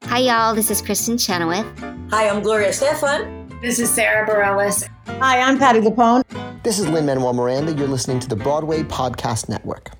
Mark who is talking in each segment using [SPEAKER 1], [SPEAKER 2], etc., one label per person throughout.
[SPEAKER 1] Hi, y'all. This is Kristen Chenoweth.
[SPEAKER 2] Hi, I'm Gloria Estefan.
[SPEAKER 3] This is Sarah Bareilles.
[SPEAKER 4] Hi, I'm Patty Lapone.
[SPEAKER 5] This is Lin-Manuel Miranda. You're listening to the Broadway Podcast Network.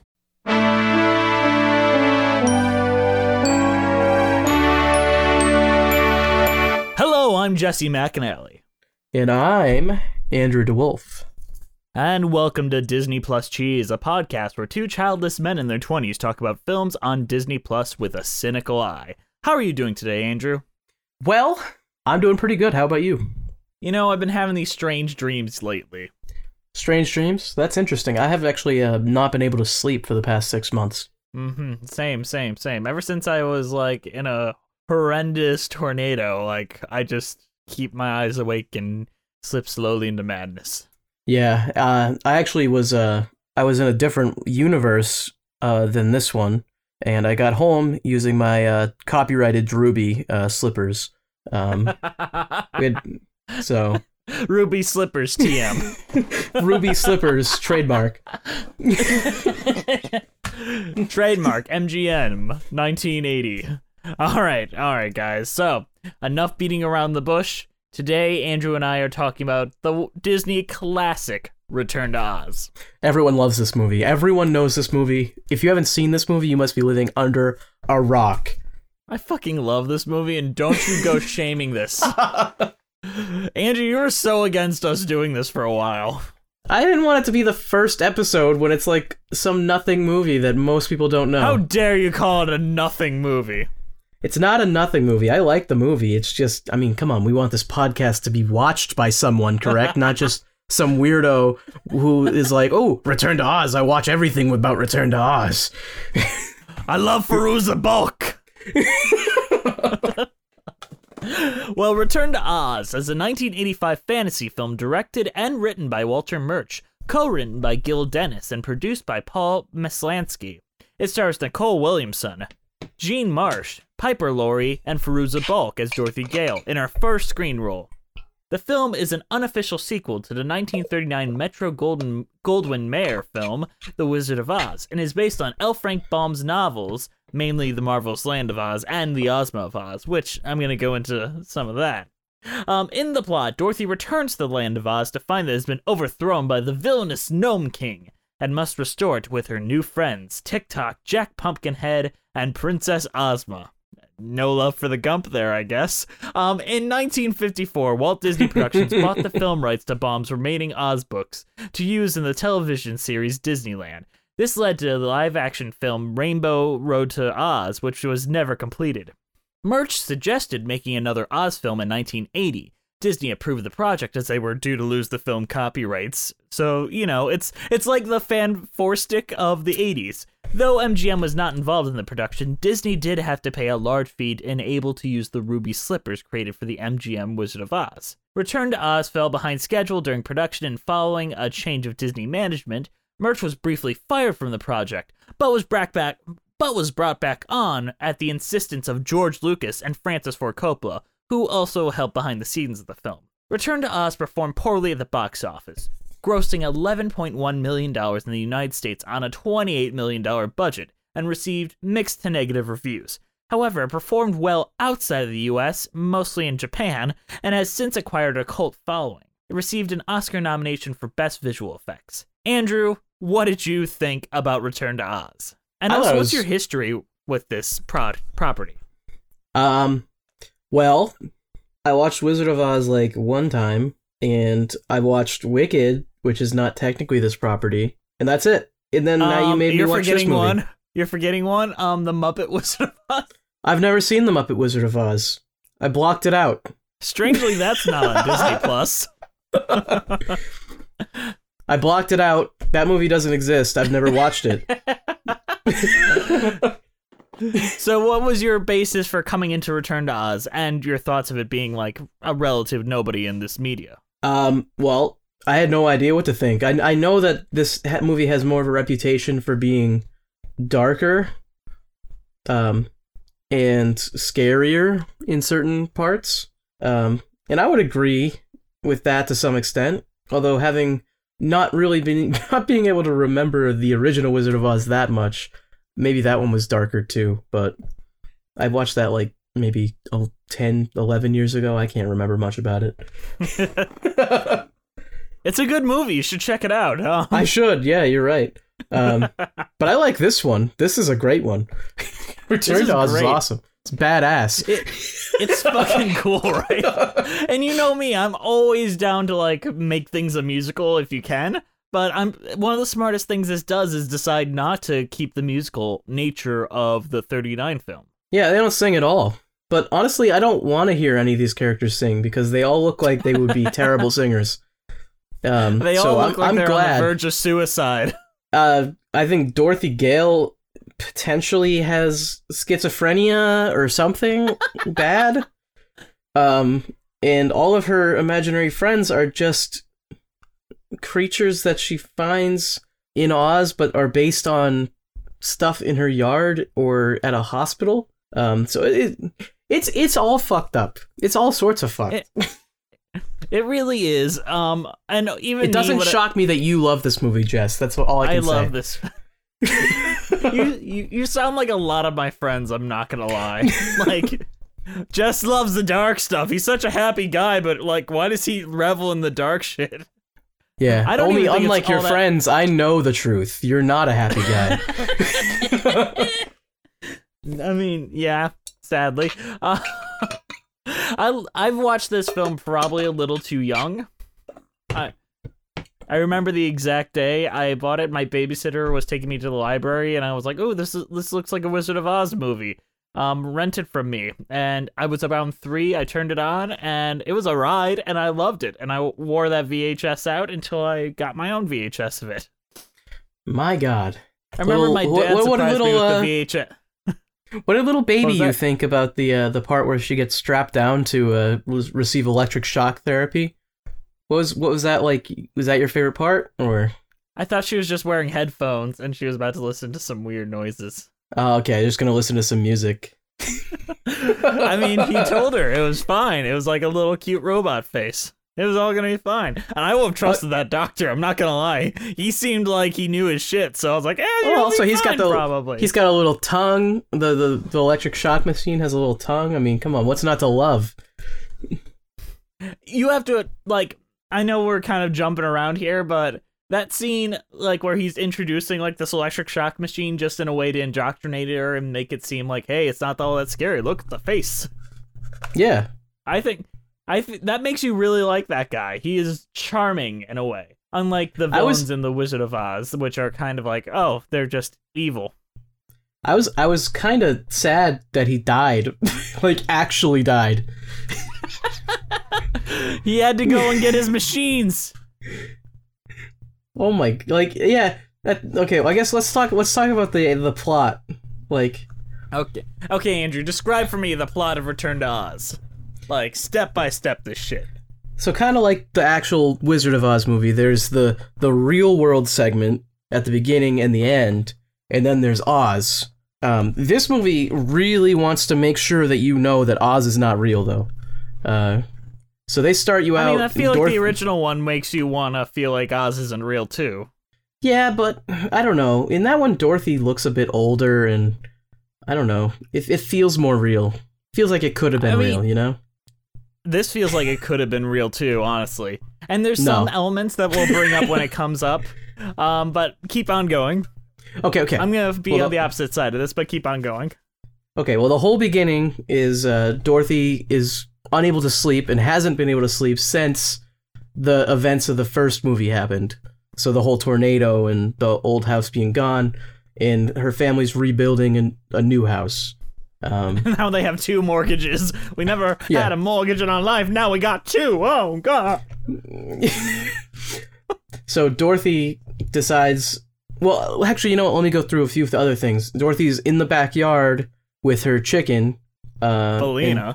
[SPEAKER 6] Hello, I'm Jesse McAnally.
[SPEAKER 7] And I'm Andrew DeWolf.
[SPEAKER 6] And welcome to Disney Plus Cheese, a podcast where two childless men in their 20s talk about films on Disney Plus with a cynical eye. How are you doing today, Andrew?
[SPEAKER 7] Well, I'm doing pretty good. How about you?
[SPEAKER 6] You know, I've been having these strange dreams lately.
[SPEAKER 7] Strange dreams? That's interesting. I have actually not been able to sleep for the past 6 months.
[SPEAKER 6] Same. Ever since I was, in a horrendous tornado, I just keep my eyes awake and slip slowly into madness.
[SPEAKER 7] Yeah, I actually was in a different universe than this one, and I got home using my copyrighted Ruby slippers.
[SPEAKER 6] Ruby Slippers TM.
[SPEAKER 7] Ruby Slippers trademark.
[SPEAKER 6] Trademark MGM 1980. All right, guys. So, enough beating around the bush. Today, Andrew and I are talking about the Disney classic Return to Oz.
[SPEAKER 7] Everyone loves this movie. Everyone knows this movie. If you haven't seen this movie, you must be living under a rock.
[SPEAKER 6] I fucking love this movie, and don't you go shaming this. Andrew, you were so against us doing this for a while.
[SPEAKER 7] I didn't want it to be the first episode when it's like some nothing movie that most people don't know.
[SPEAKER 6] How dare you call it a nothing movie?
[SPEAKER 7] It's not a nothing movie. I like the movie. It's just, come on, we want this podcast to be watched by someone, correct? Not just some weirdo who is like, oh, Return to Oz. I watch everything about Return to Oz.
[SPEAKER 6] I love Fairuza Balk. Well, Return to Oz is a 1985 fantasy film directed and written by Walter Murch, co-written by Gil Dennis, and produced by Paul Maslansky. It stars Nicole Williamson, Jean Marsh, Piper Laurie, and Fairuza Balk as Dorothy Gale in her first screen role. The film is an unofficial sequel to the 1939 Metro-Goldwyn-Mayer film, The Wizard of Oz, and is based on L. Frank Baum's novels, mainly The Marvelous Land of Oz and The Ozma of Oz, which I'm going to go into some of that. In the plot, Dorothy returns to the Land of Oz to find that it has been overthrown by the villainous Gnome King, and must restore it with her new friends, Tick-Tock, Jack Pumpkinhead, and Princess Ozma. No love for the Gump there, I guess. In 1954, Walt Disney Productions bought the film rights to Baum's remaining Oz books to use in the television series Disneyland. This led to the live-action film Rainbow Road to Oz, which was never completed. Murch suggested making another Oz film in 1980. Disney approved the project as they were due to lose the film copyrights. So, it's like the fan-for-stick of the 80s. Though MGM was not involved in the production, Disney did have to pay a large fee and able to use the ruby slippers created for the MGM Wizard of Oz. Return to Oz fell behind schedule during production, and following a change of Disney management, Murch was briefly fired from the project, but was brought back on at the insistence of George Lucas and Francis Ford Coppola, who also helped behind the scenes of the film. Return to Oz performed poorly at the box office, grossing $11.1 million in the United States on a $28 million budget, and received mixed to negative reviews. However, it performed well outside of the US, mostly in Japan, and has since acquired a cult following. It received an Oscar nomination for Best Visual Effects. Andrew, what did you think about Return to Oz? And also, what's your history with this property?
[SPEAKER 7] Well, I watched Wizard of Oz one time, and I watched Wicked, which is not technically this property, and that's it. And then now you made me watch this movie.
[SPEAKER 6] You're forgetting one. The Muppet Wizard of Oz.
[SPEAKER 7] I've never seen the Muppet Wizard of Oz. I blocked it out.
[SPEAKER 6] Strangely, that's not on Disney Plus.
[SPEAKER 7] I blocked it out. That movie doesn't exist. I've never watched it.
[SPEAKER 6] So what was your basis for coming into Return to Oz, and your thoughts of it being a relative nobody in this media?
[SPEAKER 7] Well, I had no idea what to think. I know that this movie has more of a reputation for being darker, and scarier in certain parts. And I would agree with that to some extent, although having not being able to remember the original Wizard of Oz that much, maybe that one was darker too, but I watched that maybe 10, 11 years ago. I can't remember much about it.
[SPEAKER 6] It's a good movie. You should check it out.
[SPEAKER 7] I should. Yeah, you're right. But I like this one. This is a great one. Return to Oz is awesome. It's badass.
[SPEAKER 6] It's fucking cool, right? And you know me, I'm always down to like make things a musical if you can. But one of the smartest things this does is decide not to keep the musical nature of the 39 film.
[SPEAKER 7] Yeah, they don't sing at all. But honestly, I don't want to hear any of these characters sing because they all look like they would be terrible singers.
[SPEAKER 6] They all look like they're on the verge of suicide.
[SPEAKER 7] I think Dorothy Gale potentially has schizophrenia or something bad. And all of her imaginary friends are just creatures that she finds in Oz, but are based on stuff in her yard or at a hospital. So it's all fucked up. It's all sorts of fucked.
[SPEAKER 6] It really is. And even
[SPEAKER 7] it doesn't shock me that you love this movie, Jess. That's all I can say.
[SPEAKER 6] I love this. you sound like a lot of my friends. I'm not gonna lie. Like, Jess loves the dark stuff. He's such a happy guy, but like, why does he revel in the dark shit?
[SPEAKER 7] Yeah, only unlike your friends, I know the truth. You're not a happy guy.
[SPEAKER 6] I mean, yeah, sadly. I've watched this film probably a little too young. I remember the exact day I bought it. My babysitter was taking me to the library, and I was like, "Oh, this looks like a Wizard of Oz movie." Rent it from me, and I was around 3. I turned it on, and it was a ride, and I loved it. And I wore that VHS out until I got my own VHS of it.
[SPEAKER 7] My God!
[SPEAKER 6] I remember my dad surprised me with the VHS.
[SPEAKER 7] What did little baby you think about the part where she gets strapped down to receive electric shock therapy? What was that like? Was that your favorite part, or?
[SPEAKER 6] I thought she was just wearing headphones and she was about to listen to some weird noises.
[SPEAKER 7] Oh, okay. Just gonna listen to some music.
[SPEAKER 6] I mean, he told her it was fine. It was like a little cute robot face. It was all gonna be fine. And I would have trusted that doctor. I'm not gonna lie. He seemed like he knew his shit. So I was like,
[SPEAKER 7] also he's got
[SPEAKER 6] probably.
[SPEAKER 7] He's got a little tongue. The electric shock machine has a little tongue. I mean, come on, what's not to love?
[SPEAKER 6] You have to like. I know we're kind of jumping around here, but that scene, like, where he's introducing, like, this electric shock machine just in a way to indoctrinate her and make it seem like, hey, it's not all that scary. Look at the face.
[SPEAKER 7] Yeah.
[SPEAKER 6] I think that makes you really like that guy. He is charming in a way. Unlike the villains in The Wizard of Oz, which are kind of like, oh, they're just evil.
[SPEAKER 7] I was kind of sad that he died. Like, actually died.
[SPEAKER 6] He had to go and get his machines.
[SPEAKER 7] Oh my, like, yeah. Okay, well, I guess let's talk about the plot. Like,
[SPEAKER 6] okay, Andrew, describe for me the plot of Return to Oz. Like, step by step this shit.
[SPEAKER 7] So kind of like the actual Wizard of Oz movie, there's the real world segment at the beginning and the end, and then there's Oz. This movie really wants to make sure that you know that Oz is not real, though. So they start you out.
[SPEAKER 6] I mean, I feel like the original one makes you want to feel like Oz isn't real, too.
[SPEAKER 7] Yeah, but I don't know. In that one, Dorothy looks a bit older, and I don't know. It feels more real. Feels like it could have been real, you know?
[SPEAKER 6] This feels like it could have been real, too, honestly. And there's some elements that we'll bring up when it comes up, but keep on going.
[SPEAKER 7] Okay.
[SPEAKER 6] I'm going to be on the opposite side of this, but keep on going.
[SPEAKER 7] Okay, well, the whole beginning is Dorothy is unable to sleep and hasn't been able to sleep since the events of the first movie happened. So the whole tornado and the old house being gone, and her family's rebuilding a new house.
[SPEAKER 6] Now they have 2 mortgages. We never had a mortgage in our life. Now we got 2. Oh, God.
[SPEAKER 7] So Dorothy decides... Well, actually, you know what? Let me go through a few of the other things. Dorothy's in the backyard with her chicken.
[SPEAKER 6] Bellina.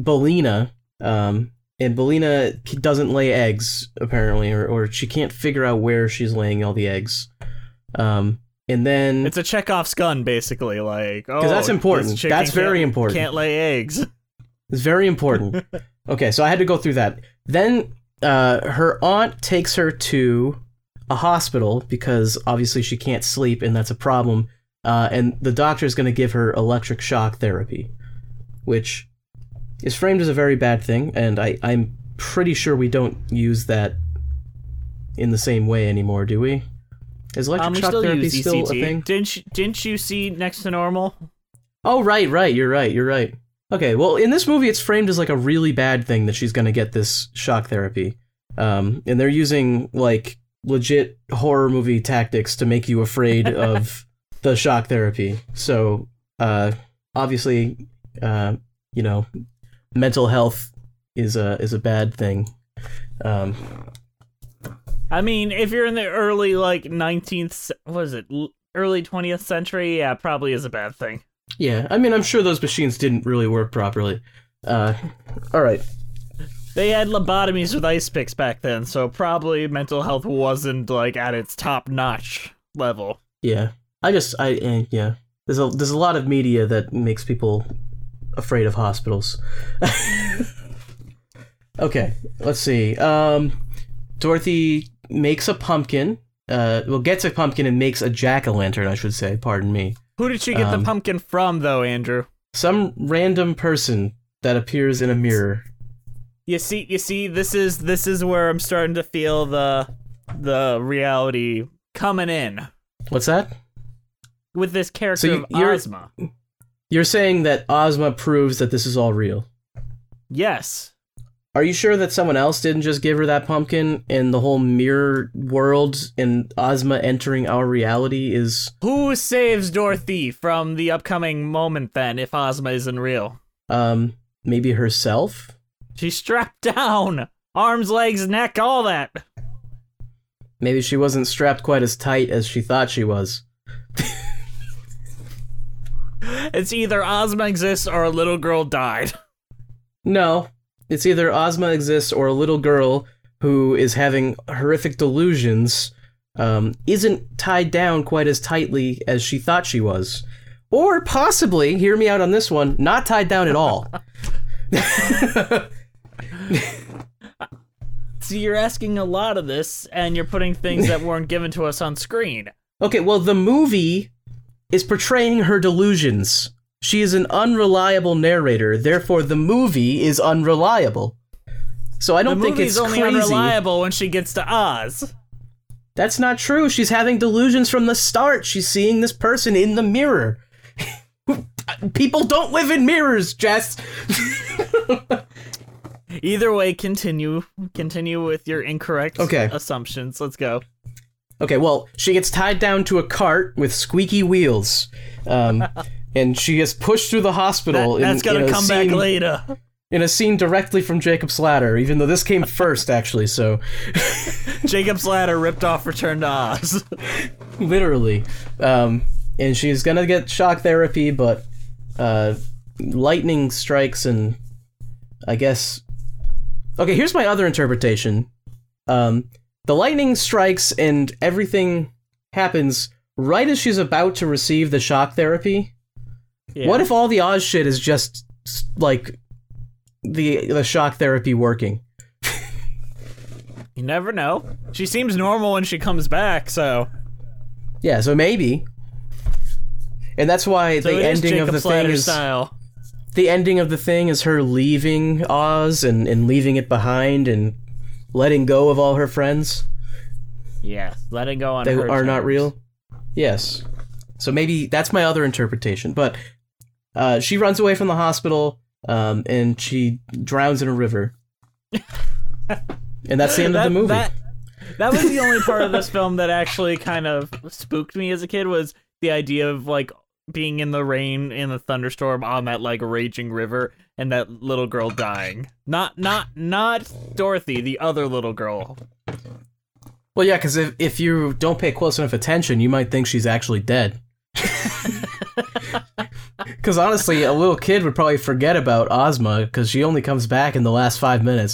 [SPEAKER 7] And Bellina doesn't lay eggs, apparently, or she can't figure out where she's laying all the eggs. And then...
[SPEAKER 6] It's a Chekhov's gun, basically, like,
[SPEAKER 7] because that's important. That's very important.
[SPEAKER 6] Can't lay eggs.
[SPEAKER 7] It's very important. Okay, so I had to go through that. Then her aunt takes her to a hospital because obviously she can't sleep, and that's a problem. And the doctor's going to give her electric shock therapy, which is framed as a very bad thing, and I'm pretty sure we don't use that in the same way anymore, do we? Is electric shock therapy still a thing?
[SPEAKER 6] Didn't you see Next to Normal?
[SPEAKER 7] Oh, right, you're right. Okay, well, in this movie, it's framed as like a really bad thing that she's gonna get this shock therapy. And they're using, like, legit horror movie tactics to make you afraid of the shock therapy. So, obviously, mental health is a bad thing.
[SPEAKER 6] I mean, if you're in the early, like, early 20th century, yeah, probably is a bad thing.
[SPEAKER 7] Yeah, I mean, I'm sure those machines didn't really work properly. Alright.
[SPEAKER 6] They had lobotomies with ice picks back then, so probably mental health wasn't, like, at its top-notch level.
[SPEAKER 7] Yeah. Yeah. There's a lot of media that makes people afraid of hospitals. Okay, let's see. Dorothy makes a pumpkin. Gets a pumpkin and makes a jack-o'-lantern, I should say. Pardon me.
[SPEAKER 6] Who did she get the pumpkin from, though, Andrew?
[SPEAKER 7] Some random person that appears in a mirror.
[SPEAKER 6] You see, this is where I'm starting to feel the reality coming in.
[SPEAKER 7] What's that?
[SPEAKER 6] With this character of Ozma.
[SPEAKER 7] You're saying that Ozma proves that this is all real?
[SPEAKER 6] Yes.
[SPEAKER 7] Are you sure that someone else didn't just give her that pumpkin and the whole mirror world and Ozma entering our reality is...
[SPEAKER 6] Who saves Dorothy from the upcoming moment then, if Ozma isn't real?
[SPEAKER 7] Maybe herself?
[SPEAKER 6] She's strapped down! Arms, legs, neck, all that!
[SPEAKER 7] Maybe she wasn't strapped quite as tight as she thought she was.
[SPEAKER 6] It's either Ozma exists or a little girl died.
[SPEAKER 7] No. It's either Ozma exists or a little girl who is having horrific delusions isn't tied down quite as tightly as she thought she was. Or possibly, hear me out on this one, not tied down at all.
[SPEAKER 6] So you're asking a lot of this, and you're putting things that weren't given to us on screen.
[SPEAKER 7] Okay, well, the movie is portraying her delusions. She is an unreliable narrator, therefore the movie is unreliable. So I don't think it's crazy.
[SPEAKER 6] The movie's only unreliable when she gets to Oz.
[SPEAKER 7] That's not true. She's having delusions from the start. She's seeing this person in the mirror. People don't live in mirrors, Jess.
[SPEAKER 6] Either way, continue with your incorrect assumptions. Let's go.
[SPEAKER 7] Okay, well, she gets tied down to a cart with squeaky wheels. And she gets pushed through the hospital.
[SPEAKER 6] That's gonna come back later.
[SPEAKER 7] In a scene directly from Jacob's Ladder, even though this came first, actually, so...
[SPEAKER 6] Jacob's Ladder ripped off Return to Oz.
[SPEAKER 7] Literally. And she's gonna get shock therapy, but lightning strikes and I guess... Okay, here's my other interpretation. The lightning strikes and everything happens right as she's about to receive the shock therapy. Yeah. What if all the Oz shit is just, like, the shock therapy working?
[SPEAKER 6] You never know. She seems normal when she comes back, so...
[SPEAKER 7] Yeah, so maybe. And that's why the ending of the thing is...
[SPEAKER 6] Style.
[SPEAKER 7] The ending of the thing is her leaving Oz and leaving it behind and letting go of all her friends.
[SPEAKER 6] Yeah, letting go on
[SPEAKER 7] they
[SPEAKER 6] her
[SPEAKER 7] are
[SPEAKER 6] terms.
[SPEAKER 7] Not real. Yes. So maybe that's my other interpretation. But she runs away from the hospital and she drowns in a river. And that's the end of the movie.
[SPEAKER 6] That was the only part of this film that actually kind of spooked me as a kid, was the idea of, like, being in the rain in a thunderstorm on that, like, raging river and that little girl dying. Not Dorothy, the other little girl.
[SPEAKER 7] Well, yeah, because if you don't pay close enough attention, you might think she's actually dead. Because honestly, a little kid would probably forget about Ozma because she only comes back in the last 5 minutes.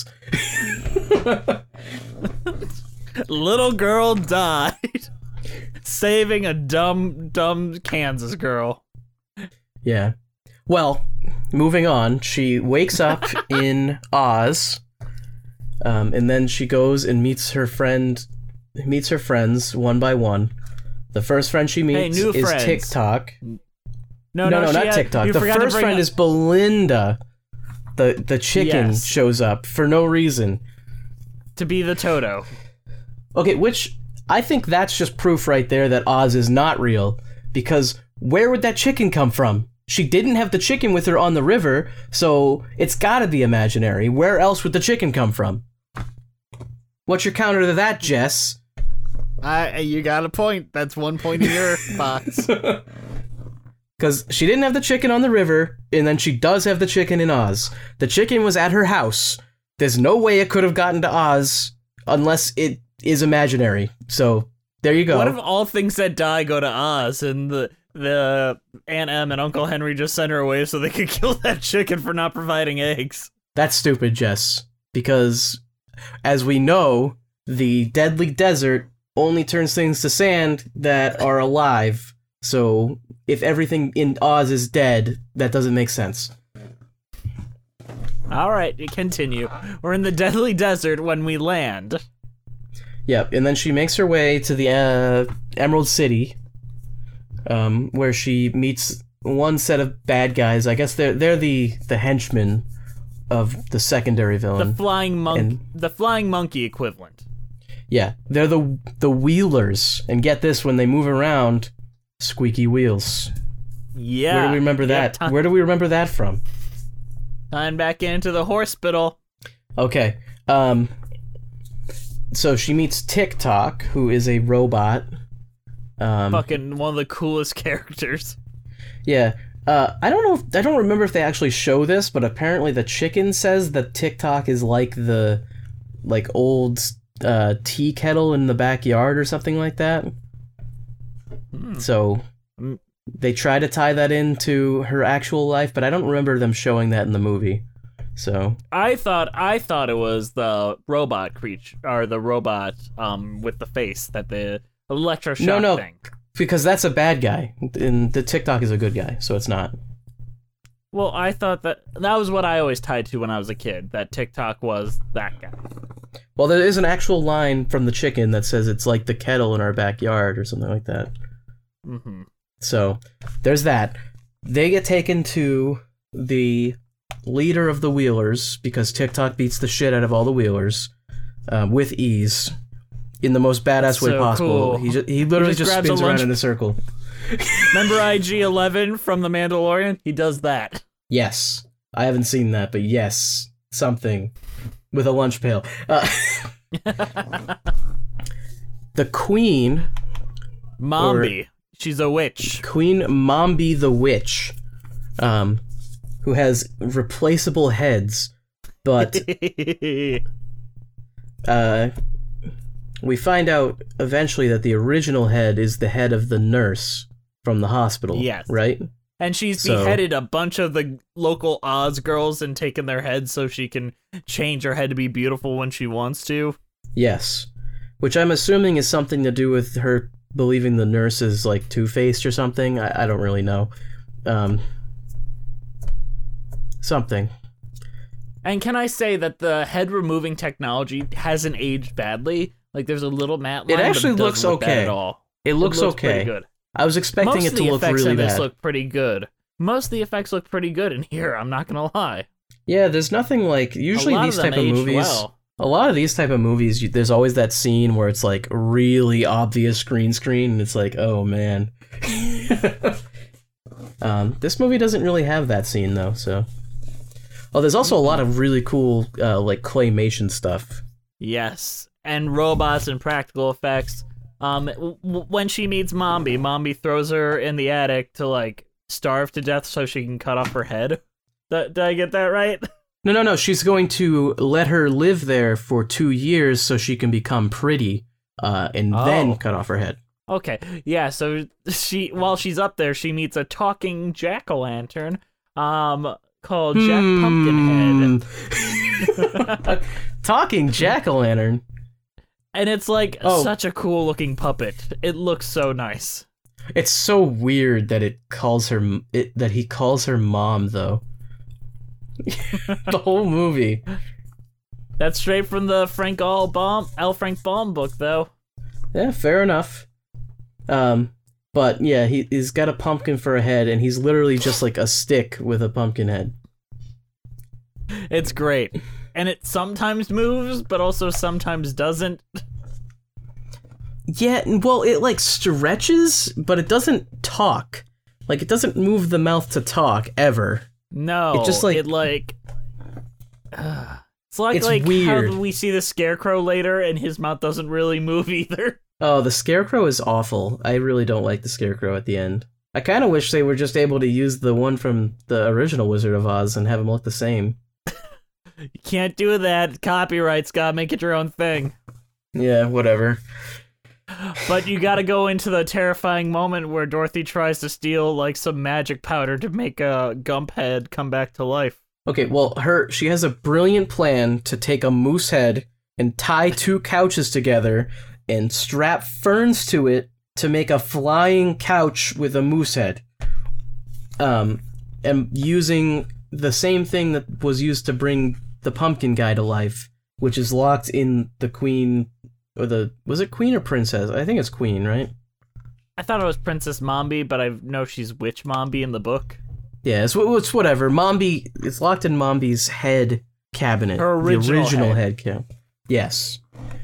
[SPEAKER 6] Little girl died. Saving a dumb Kansas girl.
[SPEAKER 7] Yeah. Well, moving on, she wakes up in Oz, and then she goes and meets her friends one by one. The first friend she meets is
[SPEAKER 6] friends.
[SPEAKER 7] TikTok. No, not TikTok. The first friend is Belinda. The chicken shows up for no reason.
[SPEAKER 6] To be the Toto.
[SPEAKER 7] Okay, which I think that's just proof right there that Oz is not real. Because where would that chicken come from? She didn't have the chicken with her on the river, so it's gotta be imaginary. Where else would the chicken come from? What's your counter to that, Jess?
[SPEAKER 6] You got a point. That's 1 point in your box.
[SPEAKER 7] Because she didn't have the chicken on the river, and then she does have the chicken in Oz. The chicken was at her house. There's no way it could have gotten to Oz unless it is imaginary. So, there you go.
[SPEAKER 6] What if all things that die go to Oz, and the Aunt Em and Uncle Henry just sent her away so they could kill that chicken for not providing eggs?
[SPEAKER 7] That's stupid, Jess. Because, as we know, the deadly desert only turns things to sand that are alive. So, if everything in Oz is dead, that doesn't make sense.
[SPEAKER 6] Alright, continue. We're in the deadly desert when we land.
[SPEAKER 7] Yep, and then she makes her way to the Emerald City, where she meets one set of bad guys. I guess they're the henchmen of the secondary villain.
[SPEAKER 6] The flying monkey equivalent.
[SPEAKER 7] Yeah, they're the Wheelers, and get this, when they move around, squeaky wheels.
[SPEAKER 6] Yeah.
[SPEAKER 7] Where do we remember that? Where do we remember that from?
[SPEAKER 6] Time back into the hospital.
[SPEAKER 7] Okay. So she meets TikTok, who is a robot.
[SPEAKER 6] Fucking one of the coolest characters.
[SPEAKER 7] Yeah. I don't remember if they actually show this, but apparently the chicken says that TikTok is like the old tea kettle in the backyard or something like that. So they try to tie that into her actual life, but I don't remember them showing that in the movie. So
[SPEAKER 6] I thought it was the robot creature, or the robot with the face, that the electroshock thing.
[SPEAKER 7] Because that's a bad guy, and the TikTok is a good guy, so it's not.
[SPEAKER 6] Well, I thought that was what I always tied to when I was a kid, that TikTok was that guy.
[SPEAKER 7] Well, there is an actual line from the chicken that says it's like the kettle in our backyard or something like that.
[SPEAKER 6] Mm-hmm.
[SPEAKER 7] So, there's that. They get taken to the leader of the Wheelers, because TikTok beats the shit out of all the Wheelers, with ease, in the most badass way possible. Cool. He literally just spins around in a circle.
[SPEAKER 6] Remember IG-11 from The Mandalorian? He does that.
[SPEAKER 7] Yes. I haven't seen that, but yes. Something. With a lunch pail. The Queen...
[SPEAKER 6] Mombi. She's a witch.
[SPEAKER 7] Queen Mombi the Witch. Who has replaceable heads, but... we find out eventually that the original head is the head of the nurse from the hospital. Yes. Right?
[SPEAKER 6] And she's beheaded a bunch of the local Oz girls and taken their heads so she can change her head to be beautiful when she wants to.
[SPEAKER 7] Yes. Which I'm assuming is something to do with her believing the nurse is like two-faced or something. I don't really know. Something.
[SPEAKER 6] And can I say that the head removing technology hasn't aged badly? Like, there's a little matte line.
[SPEAKER 7] It actually looks okay.
[SPEAKER 6] At all.
[SPEAKER 7] It looks okay.
[SPEAKER 6] Pretty good.
[SPEAKER 7] I was expecting it to look really bad.
[SPEAKER 6] Most of the effects in this look pretty good. Most of the effects look pretty good in here, I'm not gonna lie.
[SPEAKER 7] Yeah, there's nothing like... Usually these type of movies... Well. A lot of these type of movies, there's always that scene where it's like really obvious green screen, and it's like, oh man. This movie doesn't really have that scene though, so... Oh, there's also a lot of really cool, like, claymation stuff.
[SPEAKER 6] Yes, and robots and practical effects. When she meets Mombi throws her in the attic to, like, starve to death so she can cut off her head. Did I get that right?
[SPEAKER 7] No. She's going to let her live there for 2 years so she can become pretty, and then cut off her head. Okay.
[SPEAKER 6] Yeah, so while she's up there, she meets a talking jack-o'-lantern, called Jack Pumpkinhead.
[SPEAKER 7] Talking jack-o'-lantern.
[SPEAKER 6] And it's like such a cool looking puppet. It looks so nice.
[SPEAKER 7] It's so weird that he calls her mom though. The whole movie.
[SPEAKER 6] That's straight from the L. Frank Baum book though.
[SPEAKER 7] Yeah, fair enough. But yeah, he's got a pumpkin for a head, and he's literally just like a stick with a pumpkin head.
[SPEAKER 6] It's great. And it sometimes moves, but also sometimes doesn't.
[SPEAKER 7] Yeah, well, it like stretches, but it doesn't talk. Like, it doesn't move the mouth to talk, ever.
[SPEAKER 6] No,
[SPEAKER 7] it just like...
[SPEAKER 6] it's like
[SPEAKER 7] weird.
[SPEAKER 6] How we see the Scarecrow later, and his mouth doesn't really move either.
[SPEAKER 7] Oh, the Scarecrow is awful. I really don't like the Scarecrow at the end. I kind of wish they were just able to use the one from the original Wizard of Oz and have him look the same.
[SPEAKER 6] You can't do that. Copyright, Scott. Make it your own thing.
[SPEAKER 7] Yeah, whatever.
[SPEAKER 6] But you gotta go into the terrifying moment where Dorothy tries to steal, like, some magic powder to make a Gump head come back to life.
[SPEAKER 7] Okay, well, she has a brilliant plan to take a moose head and tie 2 couches together and strap ferns to it to make a flying couch with a moose head. And using the same thing that was used to bring the pumpkin guy to life, which is locked in the queen, or was it queen or princess? I think it's queen, right?
[SPEAKER 6] I thought it was Princess Mombi, but I know she's Witch Mombi in the book.
[SPEAKER 7] Yeah, it's whatever. Mombi, it's locked in Mombi's head cabinet.
[SPEAKER 6] Her original
[SPEAKER 7] head cabinet. Yes.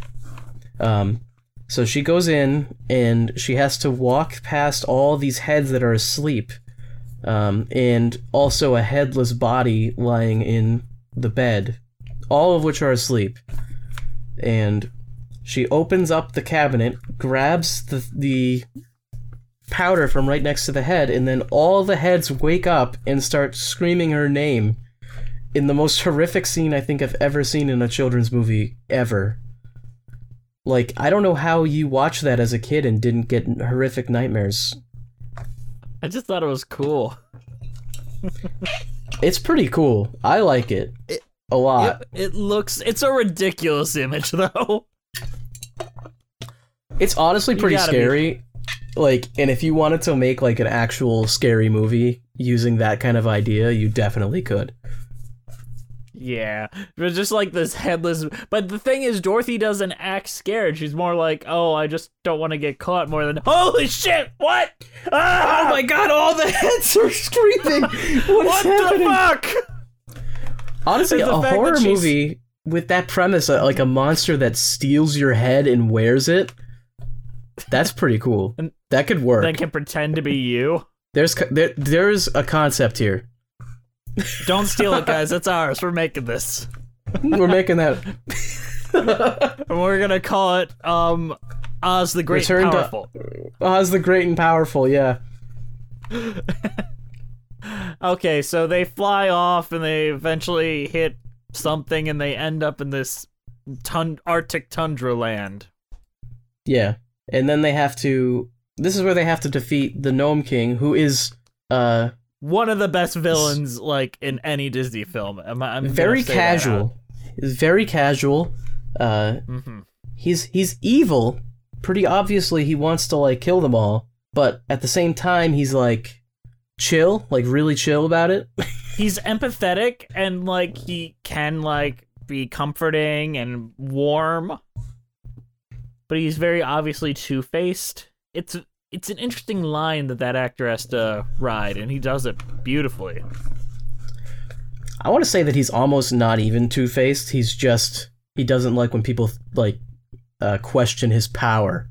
[SPEAKER 7] So she goes in, and she has to walk past all these heads that are asleep, and also a headless body lying in the bed, all of which are asleep. And she opens up the cabinet, grabs the powder from right next to the head, and then all the heads wake up and start screaming her name in the most horrific scene I think I've ever seen in a children's movie ever. Like, I don't know how you watched that as a kid and didn't get horrific nightmares.
[SPEAKER 6] I just thought it was cool.
[SPEAKER 7] It's pretty cool. I like it a lot.
[SPEAKER 6] It's a ridiculous image, though.
[SPEAKER 7] It's honestly pretty scary. Like, and if you wanted to make, like, an actual scary movie using that kind of idea, you definitely could.
[SPEAKER 6] Yeah, it was just like this headless... But the thing is, Dorothy doesn't act scared. She's more like, oh, I just don't want to get caught, more than, holy shit, what? Ah!
[SPEAKER 7] Oh my god, all the heads are screaming! What
[SPEAKER 6] the fuck?
[SPEAKER 7] Honestly, a horror movie with that premise, like a monster that steals your head and wears it, that's pretty cool. That could work.
[SPEAKER 6] That can pretend to be you.
[SPEAKER 7] There's a concept here.
[SPEAKER 6] Don't steal it, guys. It's ours. We're making this.
[SPEAKER 7] We're making that.
[SPEAKER 6] And we're gonna call it Oz the Great and Powerful.
[SPEAKER 7] Oz the Great and Powerful, yeah.
[SPEAKER 6] Okay, so they fly off and they eventually hit something and they end up in this Arctic tundra land.
[SPEAKER 7] Yeah, and then they have to... This is where they have to defeat the Gnome King, who is...
[SPEAKER 6] one of the best villains, like, in any Disney film. I'm
[SPEAKER 7] very casual. He's very casual. He's evil. Pretty obviously, he wants to, like, kill them all. But at the same time, he's, like, chill. Like, really chill about it.
[SPEAKER 6] He's empathetic, and, like, he can, like, be comforting and warm. But he's very obviously two-faced. It's an interesting line that actor has to ride, and he does it beautifully.
[SPEAKER 7] I want to say that he's almost not even two-faced. He doesn't like when people, like, question his power.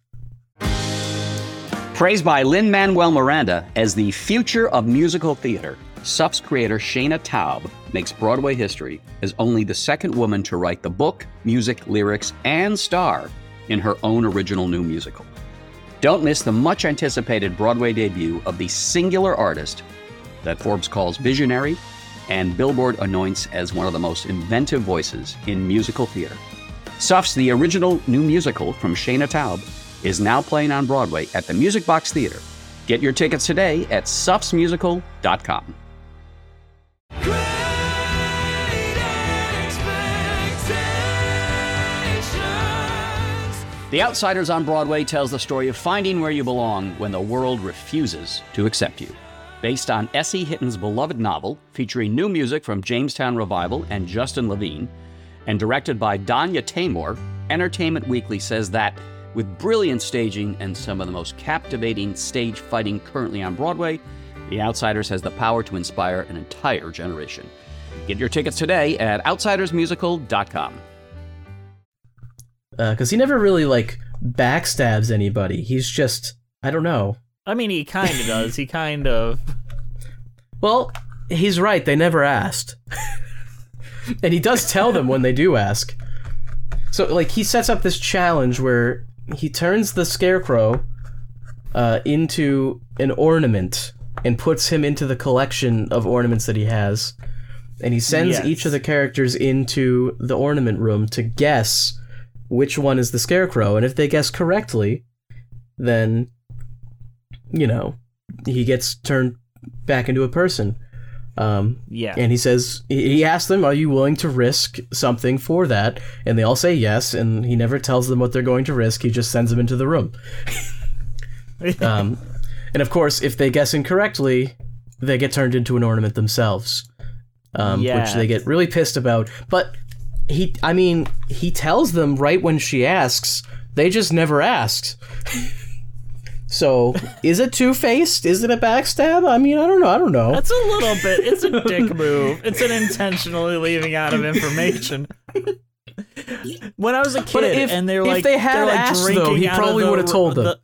[SPEAKER 3] Praised by Lin-Manuel Miranda as the future of musical theater, SUF's creator Shana Taub makes Broadway history as only the second woman to write the book, music, lyrics, and star in her own original new musical. Don't miss the much-anticipated Broadway debut of the singular artist that Forbes calls visionary and Billboard anoints as one of the most inventive voices in musical theater. SUF's The Original New Musical from Shana Taub is now playing on Broadway at the Music Box Theater. Get your tickets today at sufsmusical.com. The Outsiders on Broadway tells the story of finding where you belong when the world refuses to accept you. Based on S.E. Hitton's beloved novel, featuring new music from Jamestown Revival and Justin Levine, and directed by Danya Tamor, Entertainment Weekly says that With brilliant staging and some of the most captivating stage fighting currently on Broadway, The Outsiders has the power to inspire an entire generation. Get your tickets today at outsidersmusical.com.
[SPEAKER 7] Because he never really, like, backstabs anybody. He's just, I don't know.
[SPEAKER 6] I mean, he kind of does. He kind of...
[SPEAKER 7] Well, he's right. They never asked. And he does tell them when they do ask. So, like, he sets up this challenge where he turns the Scarecrow into an ornament and puts him into the collection of ornaments that he has. And he sends each of the characters into the ornament room to guess which one is the Scarecrow. And if they guess correctly, then, you know, he gets turned back into a person. And he says, he asks them, are you willing to risk something for that? And they all say yes, and he never tells them what they're going to risk. He just sends them into the room. And of course, if they guess incorrectly, they get turned into an ornament themselves, which they get really pissed about. But he tells them right when she asks, they just never asked. So, is it two-faced? Is it a backstab? I mean, I don't know.
[SPEAKER 6] That's a little bit. It's a dick move. It's an intentionally leaving out of information. When I was a kid, and they're like,
[SPEAKER 7] if they had asked, though, he probably would have told them.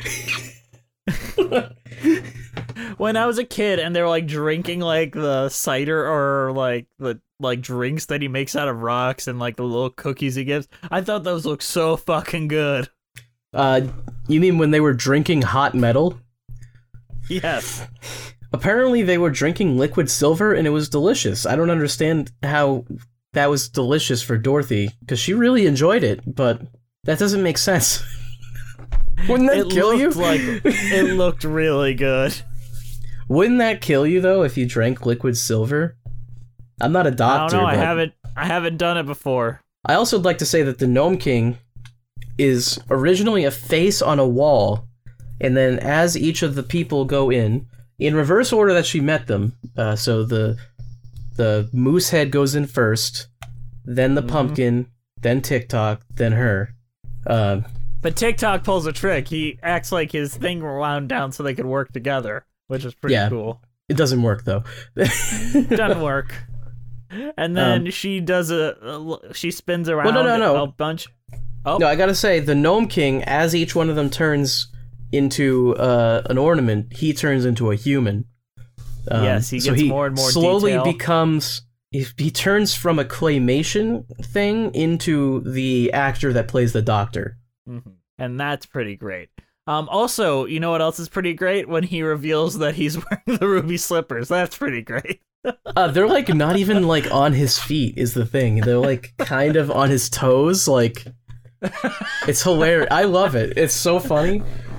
[SPEAKER 6] When I was a kid, and they were like drinking like the cider or like the drinks that he makes out of rocks and like the little cookies he gives, I thought those looked so fucking good.
[SPEAKER 7] You mean when they were drinking hot metal?
[SPEAKER 6] Yes.
[SPEAKER 7] Apparently they were drinking liquid silver and it was delicious. I don't understand how that was delicious for Dorothy, because she really enjoyed it, but that doesn't make sense. Wouldn't that kill you?
[SPEAKER 6] It looked really good.
[SPEAKER 7] Wouldn't that kill you, though, if you drank liquid silver? I'm not a doctor,
[SPEAKER 6] I don't know, I haven't done it before.
[SPEAKER 7] I also would like to say that the Gnome King is originally a face on a wall, and then as each of the people go in reverse order that she met them, so the moose head goes in first, then the pumpkin, then TikTok, then her.
[SPEAKER 6] But TikTok pulls a trick. He acts like his thing wound down so they could work together, which is pretty cool.
[SPEAKER 7] It doesn't work, though.
[SPEAKER 6] Doesn't work. And then she does she spins around a bunch. Oh.
[SPEAKER 7] No, I gotta say, the Gnome King, as each one of them turns into an ornament, he turns into a human.
[SPEAKER 6] Yes, he gets more and more
[SPEAKER 7] slowly
[SPEAKER 6] detail.
[SPEAKER 7] becomes... He turns from a claymation thing into the actor that plays the Doctor.
[SPEAKER 6] Mm-hmm. And that's pretty great. Also, you know what else is pretty great? When he reveals that he's wearing the ruby slippers. That's pretty great.
[SPEAKER 7] They're like not even like on his feet is the thing. They're like kind of on his toes, like... It's hilarious. I love it. It's so funny.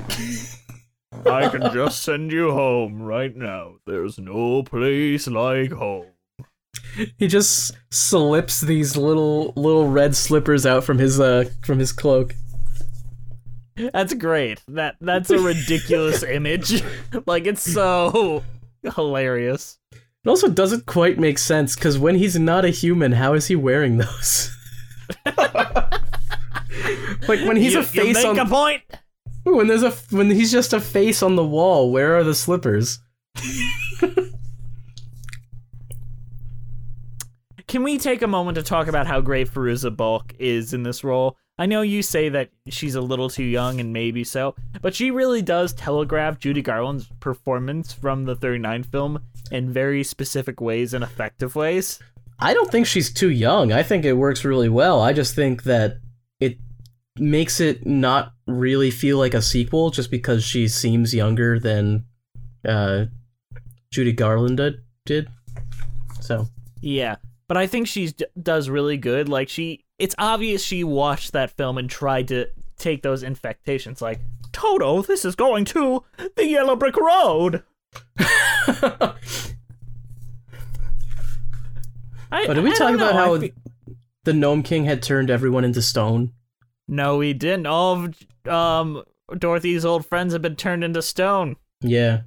[SPEAKER 6] I can just send you home right now. There's no place like home.
[SPEAKER 7] He just slips these little red slippers out from his cloak.
[SPEAKER 6] That's great. That's a ridiculous image. Like, it's so hilarious.
[SPEAKER 7] It also doesn't quite make sense, because when he's not a human, how is he wearing those? Like when he's a face
[SPEAKER 6] you make a point.
[SPEAKER 7] When he's just a face on the wall, where are the slippers?
[SPEAKER 6] Can we take a moment to talk about how great Fairuza Balk is in this role? I know you say that she's a little too young, and maybe so, but she really does telegraph Judy Garland's performance from the 39 film in very specific ways and effective ways.
[SPEAKER 7] I don't think she's too young. I think it works really well. I just think that it makes it not really feel like a sequel just because she seems younger than Judy Garland did. So
[SPEAKER 6] yeah, but I think she does really good. Like, it's obvious she watched that film and tried to take those infectations. Like, Toto, this is going to the Yellow Brick Road.
[SPEAKER 7] But did we talk about how the Gnome King had turned everyone into stone?
[SPEAKER 6] No, we didn't. All of Dorothy's old friends have been turned into stone.
[SPEAKER 7] Yeah.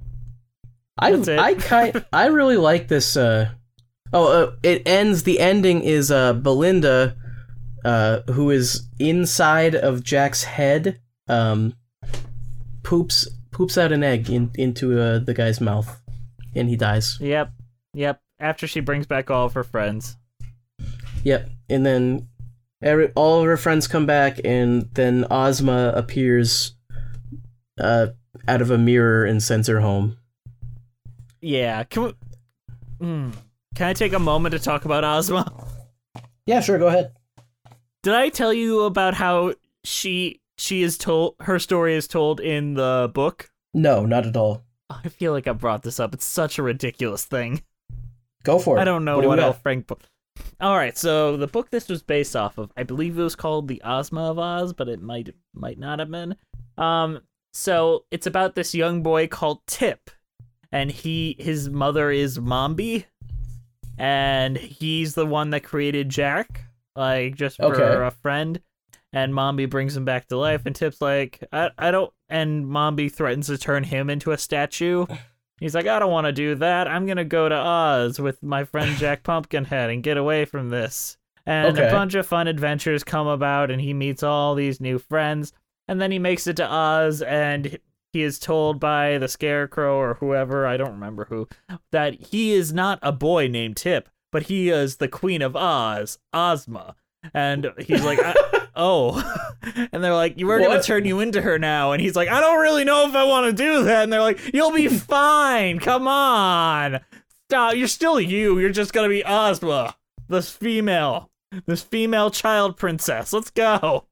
[SPEAKER 7] I really like this. It ends. The ending is Belinda, who is inside of Jack's head, poops out an egg into the guy's mouth, and he dies.
[SPEAKER 6] Yep. After she brings back all of her friends.
[SPEAKER 7] Yep, and then all of her friends come back, and then Ozma appears out of a mirror and sends her home.
[SPEAKER 6] Yeah, can I take a moment to talk about Ozma?
[SPEAKER 7] Yeah, sure, go ahead.
[SPEAKER 6] Did I tell you about how she is told, her story is told in the book?
[SPEAKER 7] No, not at all.
[SPEAKER 6] I feel like I brought this up. It's such a ridiculous thing.
[SPEAKER 7] Go for it.
[SPEAKER 6] I don't know
[SPEAKER 7] what
[SPEAKER 6] else Frank... All right, so the book this was based off of, I believe it was called The Ozma of Oz, but it might not have been. So it's about this young boy called Tip, and his mother is Mombi, and he's the one that created Jack, like, just for a friend. And Mombi brings him back to life, and Tip's like, I don't... And Mombi threatens to turn him into a statue. He's like, I don't want to do that. I'm going to go to Oz with my friend Jack Pumpkinhead and get away from this. And a bunch of fun adventures come about, and he meets all these new friends. And then he makes it to Oz, and he is told by the Scarecrow or whoever, I don't remember who, that he is not a boy named Tip, but he is the Queen of Oz, Ozma. And he's like, oh. And they're like, we're going to turn you into her now. And he's like, I don't really know if I want to do that. And they're like, you'll be fine. Come on. Stop. You're still you. You're just going to be Ozma. This female child princess. Let's go.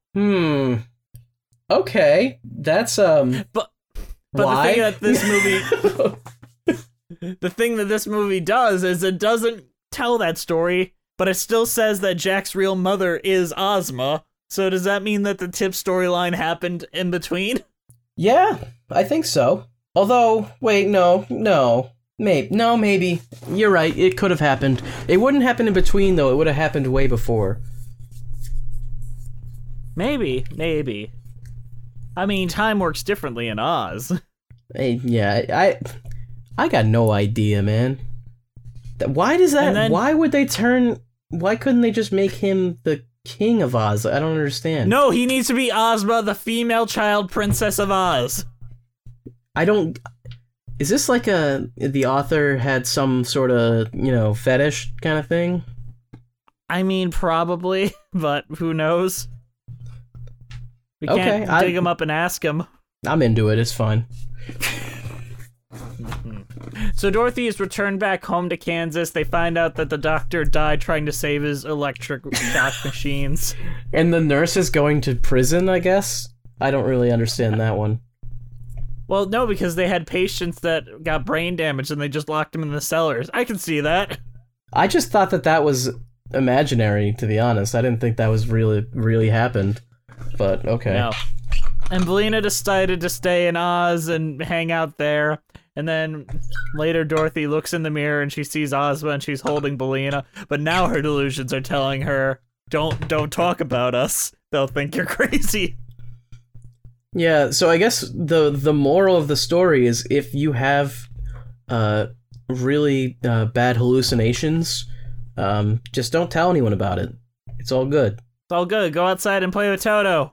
[SPEAKER 7] Okay. That's,
[SPEAKER 6] But
[SPEAKER 7] why?
[SPEAKER 6] The thing that this movie does is it doesn't tell that story, but it still says that Jack's real mother is Ozma. So does that mean that the Tip storyline happened in between?
[SPEAKER 7] Yeah, I think so. Although, wait, no. Maybe. You're right, it could have happened. It wouldn't happen in between, though. It would have happened way before.
[SPEAKER 6] Maybe. I mean, time works differently in Oz.
[SPEAKER 7] Yeah, I got no idea, man. Why does that... Why couldn't they just make him the King of Oz? I don't understand.
[SPEAKER 6] No, he needs to be Ozma, the female child princess of Oz.
[SPEAKER 7] Is this like the author had some sort of, fetish kind of thing?
[SPEAKER 6] I mean, probably, but who knows? We can't dig him up and ask him.
[SPEAKER 7] I'm into it, it's fine.
[SPEAKER 6] So Dorothy is returned back home to Kansas. They find out that the doctor died trying to save his electric shock machines.
[SPEAKER 7] And the nurse is going to prison, I guess? I don't really understand that one.
[SPEAKER 6] Well, no, because they had patients that got brain damage and they just locked them in the cellars. I can see that.
[SPEAKER 7] I just thought that was imaginary, to be honest. I didn't think that was really happened. But, okay.
[SPEAKER 6] No. And Billina decided to stay in Oz and hang out there. And then later Dorothy looks in the mirror and she sees Ozma and she's holding Billina. But now her delusions are telling her, don't talk about us. They'll think you're crazy.
[SPEAKER 7] Yeah, so I guess the moral of the story is if you have really bad hallucinations, just don't tell anyone about it. It's all good.
[SPEAKER 6] It's all good. Go outside and play with Toto.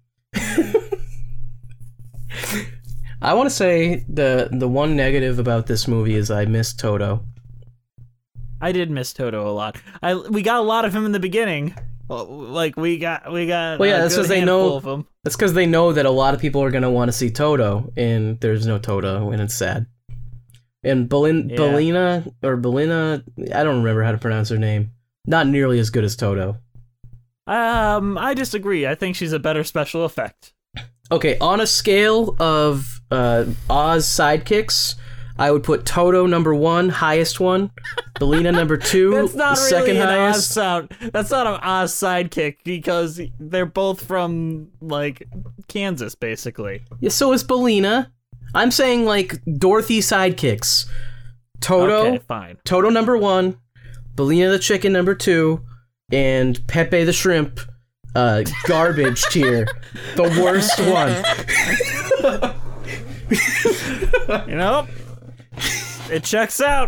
[SPEAKER 7] I want to say the one negative about this movie is I miss Toto.
[SPEAKER 6] I did miss Toto a lot. We got a lot of him in the beginning. Like we got. Well, yeah,
[SPEAKER 7] that's because they know. That's because they know that a lot of people are gonna want to see Toto, and there's no Toto, and it's sad. And Billina, I don't remember how to pronounce her name. Not nearly as good as Toto.
[SPEAKER 6] I disagree. I think she's a better special effect.
[SPEAKER 7] Okay, on a scale of Oz sidekicks, I would put Toto number 1, highest one. Billina number 2,
[SPEAKER 6] that's not really
[SPEAKER 7] second
[SPEAKER 6] an
[SPEAKER 7] highest.
[SPEAKER 6] Oz sound. That's not an Oz sidekick because they're both from like Kansas, basically.
[SPEAKER 7] Yeah, so is Billina. I'm saying like Dorothy sidekicks. Toto.
[SPEAKER 6] Okay, fine.
[SPEAKER 7] Toto number 1, Billina the chicken number 2, and Pepe the shrimp. Garbage tier. The worst one.
[SPEAKER 6] You know? It checks out.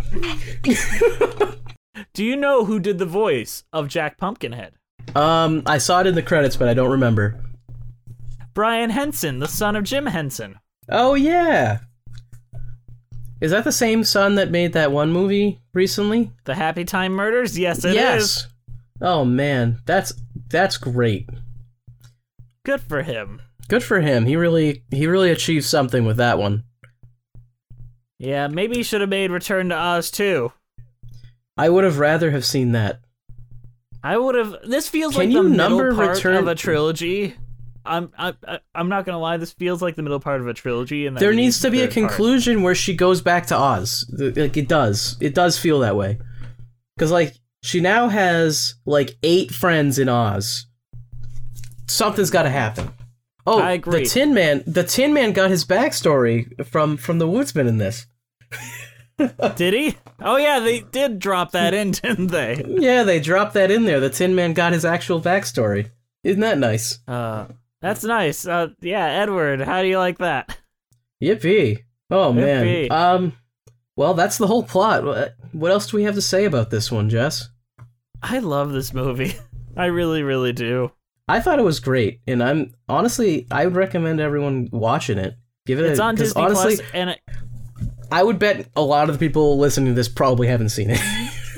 [SPEAKER 6] Do you know who did the voice of Jack Pumpkinhead?
[SPEAKER 7] I saw it in the credits, but I don't remember.
[SPEAKER 6] Brian Henson, the son of Jim Henson.
[SPEAKER 7] Oh, yeah. Is that the same son that made that one movie recently?
[SPEAKER 6] The Happy Time Murders? Yes, it is.
[SPEAKER 7] Oh, man. That's great.
[SPEAKER 6] Good for him.
[SPEAKER 7] Good for him. He really achieved something with that one.
[SPEAKER 6] Yeah, maybe he should have made Return to Oz too.
[SPEAKER 7] I would have rather have seen that.
[SPEAKER 6] I would have. This feels
[SPEAKER 7] Can
[SPEAKER 6] like
[SPEAKER 7] you
[SPEAKER 6] the
[SPEAKER 7] number
[SPEAKER 6] middle part
[SPEAKER 7] Return-
[SPEAKER 6] of a trilogy. I'm not gonna lie. This feels like the middle part of a trilogy, and
[SPEAKER 7] There needs to be a conclusion where she goes back to Oz. Like, it does feel that way. Because, like, she now has, like, 8 friends in Oz. Something's got to happen. Oh,
[SPEAKER 6] I agree.
[SPEAKER 7] The Tin Man got his backstory from the Woodsman in this.
[SPEAKER 6] Did he? Oh yeah, they did drop that in, didn't they?
[SPEAKER 7] Yeah, they dropped that in there. The Tin Man got his actual backstory. Isn't that nice?
[SPEAKER 6] That's nice. Yeah, Edward, how do you like that?
[SPEAKER 7] Yippee. Oh, man.
[SPEAKER 6] Yippee.
[SPEAKER 7] Well, that's the whole plot. What else do we have to say about this one, Jess?
[SPEAKER 6] I love this movie. I really, really do.
[SPEAKER 7] I thought it was great, and I would recommend everyone watching it. Give it.
[SPEAKER 6] It's on Disney
[SPEAKER 7] honestly,
[SPEAKER 6] Plus, and
[SPEAKER 7] I would bet a lot of the people listening to this probably haven't seen it.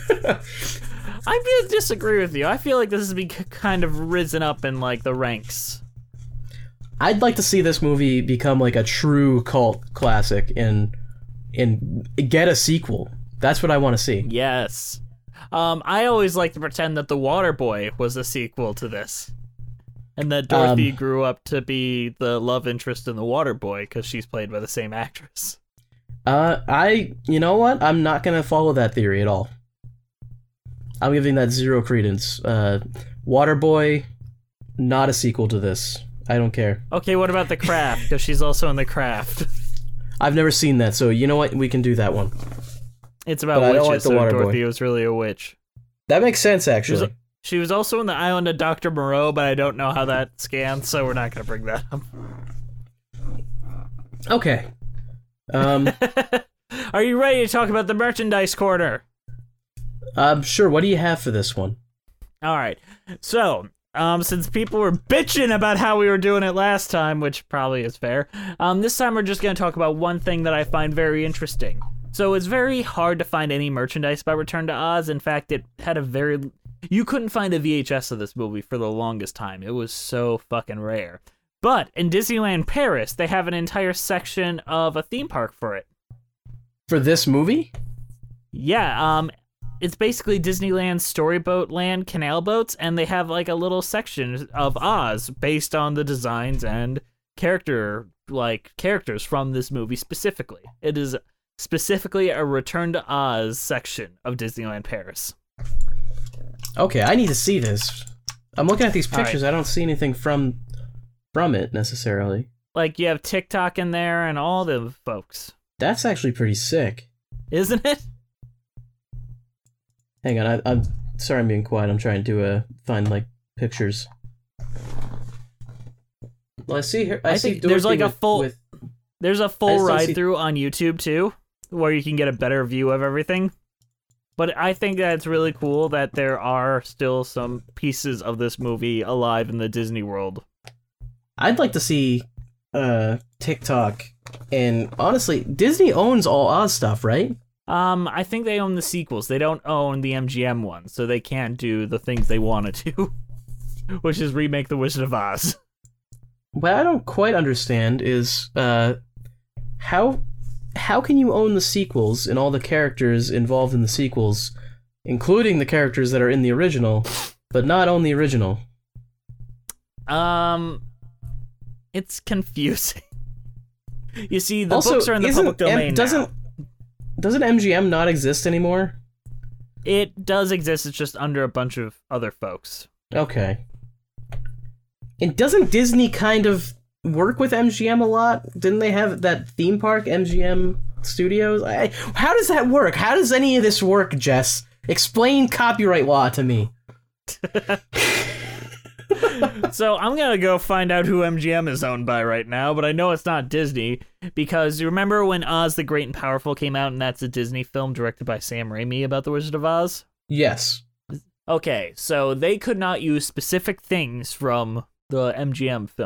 [SPEAKER 6] I disagree with you. I feel like this has been kind of risen up in like the ranks.
[SPEAKER 7] I'd like to see this movie become like a true cult classic and get a sequel. That's what I want to see.
[SPEAKER 6] Yes. I always like to pretend that The Waterboy was a sequel to this. And that Dorothy grew up to be the love interest in The Waterboy because she's played by the same actress.
[SPEAKER 7] You know what? I'm not gonna follow that theory at all. I'm giving that zero credence. Waterboy, not a sequel to this. I don't care.
[SPEAKER 6] Okay, what about The Craft? Because she's also in The Craft.
[SPEAKER 7] I've never seen that, so you know what? We can do that one.
[SPEAKER 6] It's about
[SPEAKER 7] But I
[SPEAKER 6] witches,
[SPEAKER 7] don't like The
[SPEAKER 6] so
[SPEAKER 7] Waterboy.
[SPEAKER 6] Dorothy was really a witch.
[SPEAKER 7] That makes sense, actually.
[SPEAKER 6] She was also in The Island of Dr. Moreau, but I don't know how that scans, so we're not going to bring that up.
[SPEAKER 7] Okay.
[SPEAKER 6] Are you ready to talk about the merchandise corner?
[SPEAKER 7] Sure. What do you have for this one?
[SPEAKER 6] All right. So, since people were bitching about how we were doing it last time, which probably is fair, this time we're just going to talk about one thing that I find very interesting. So it's very hard to find any merchandise about Return to Oz. In fact, it had you couldn't find a VHS of this movie for the longest time. It was so fucking rare. But in Disneyland Paris, they have an entire section of a theme park for it.
[SPEAKER 7] For this movie?
[SPEAKER 6] Yeah, it's basically Disneyland Storyboat Land canal boats, and they have like a little section of Oz based on the designs and characters from this movie specifically. It is specifically a Return to Oz section of Disneyland Paris.
[SPEAKER 7] Okay, I need to see this. I'm looking at these pictures.
[SPEAKER 6] All right.
[SPEAKER 7] I don't see anything from it necessarily.
[SPEAKER 6] Like, you have TikTok in there and all the folks.
[SPEAKER 7] That's actually pretty sick.
[SPEAKER 6] Isn't it?
[SPEAKER 7] Hang on, I'm sorry I'm being quiet. I'm trying to find like pictures. Well, I see here. I see
[SPEAKER 6] think there's
[SPEAKER 7] Dorothy
[SPEAKER 6] like a full.
[SPEAKER 7] with
[SPEAKER 6] There's a
[SPEAKER 7] I
[SPEAKER 6] full
[SPEAKER 7] still
[SPEAKER 6] ride
[SPEAKER 7] see-
[SPEAKER 6] through on YouTube too, where you can get a better view of everything. But I think that it's really cool that there are still some pieces of this movie alive in the Disney world.
[SPEAKER 7] I'd like to see TikTok, and honestly, Disney owns all Oz stuff, right?
[SPEAKER 6] I think they own the sequels. They don't own the MGM ones, so they can't do the things they want to do, which is remake The Wizard of Oz.
[SPEAKER 7] What I don't quite understand is how can you own the sequels and all the characters involved in the sequels, including the characters that are in the original, but not own the original?
[SPEAKER 6] It's confusing. You see, the
[SPEAKER 7] Also,
[SPEAKER 6] books are in the public domain now.
[SPEAKER 7] Doesn't MGM not exist anymore?
[SPEAKER 6] It does exist, it's just under a bunch of other folks.
[SPEAKER 7] Okay. And doesn't Disney kind of work with MGM a lot? Didn't they have that theme park, MGM Studios? How does that work? How does any of this work, Jess? Explain copyright law to me.
[SPEAKER 6] So I'm gonna go find out who MGM is owned by right now, but I know it's not Disney, because you remember when Oz the Great and Powerful came out, and that's a Disney film directed by Sam Raimi about the Wizard of Oz?
[SPEAKER 7] Yes.
[SPEAKER 6] Okay, so they could not use specific things from the MGM film.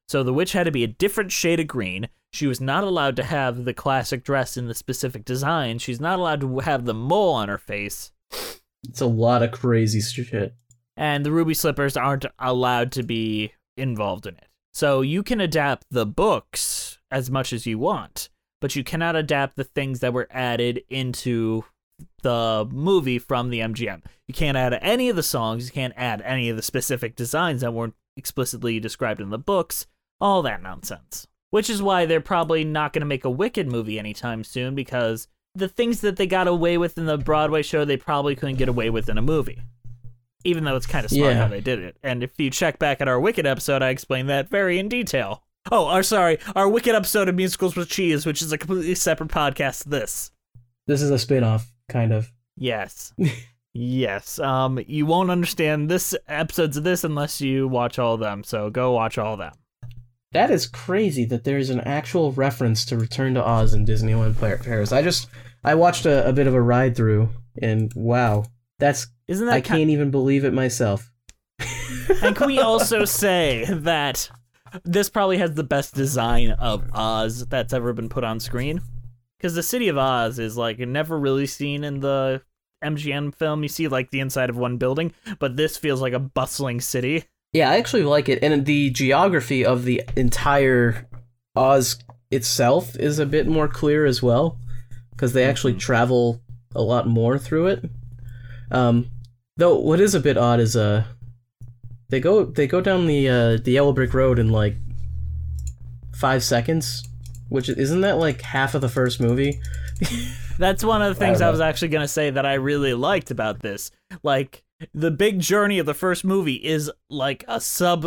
[SPEAKER 6] So the witch had to be a different shade of green. She was not allowed to have the classic dress in the specific design. She's not allowed to have the mole on her face.
[SPEAKER 7] It's a lot of crazy shit.
[SPEAKER 6] And the ruby slippers aren't allowed to be involved in it. So you can adapt the books as much as you want, but you cannot adapt the things that were added into the movie from the MGM. You can't add any of the songs. You can't add any of the specific designs that weren't explicitly described in the books. All that nonsense. Which is why they're probably not going to make a Wicked movie anytime soon, because the things that they got away with in the Broadway show, they probably couldn't get away with in a movie. Even though it's kind of smart how they did it. And if you check back at our Wicked episode, I explained that very in detail. Oh, our Wicked episode of Musicals with Cheese, which is a completely separate podcast to this.
[SPEAKER 7] This is a spin-off, kind of.
[SPEAKER 6] Yes. Yes. You won't understand this episodes of this unless you watch all of them, so go watch all of them.
[SPEAKER 7] That is crazy that there's an actual reference to Return to Oz in Disneyland Paris. I watched a bit of a ride through, and wow, I can't even believe it myself.
[SPEAKER 6] And can we also say that this probably has the best design of Oz that's ever been put on screen? Because the city of Oz is like never really seen in the MGM film. You see like the inside of one building, but this feels like a bustling city.
[SPEAKER 7] Yeah, I actually like it, and the geography of the entire Oz itself is a bit more clear as well, because they actually travel a lot more through it. Though what is a bit odd is they go down the yellow brick road in like 5 seconds, which isn't that like half of the first movie?
[SPEAKER 6] That's one of the things I was actually gonna say that I really liked about this. Like, the big journey of the first movie is like a sub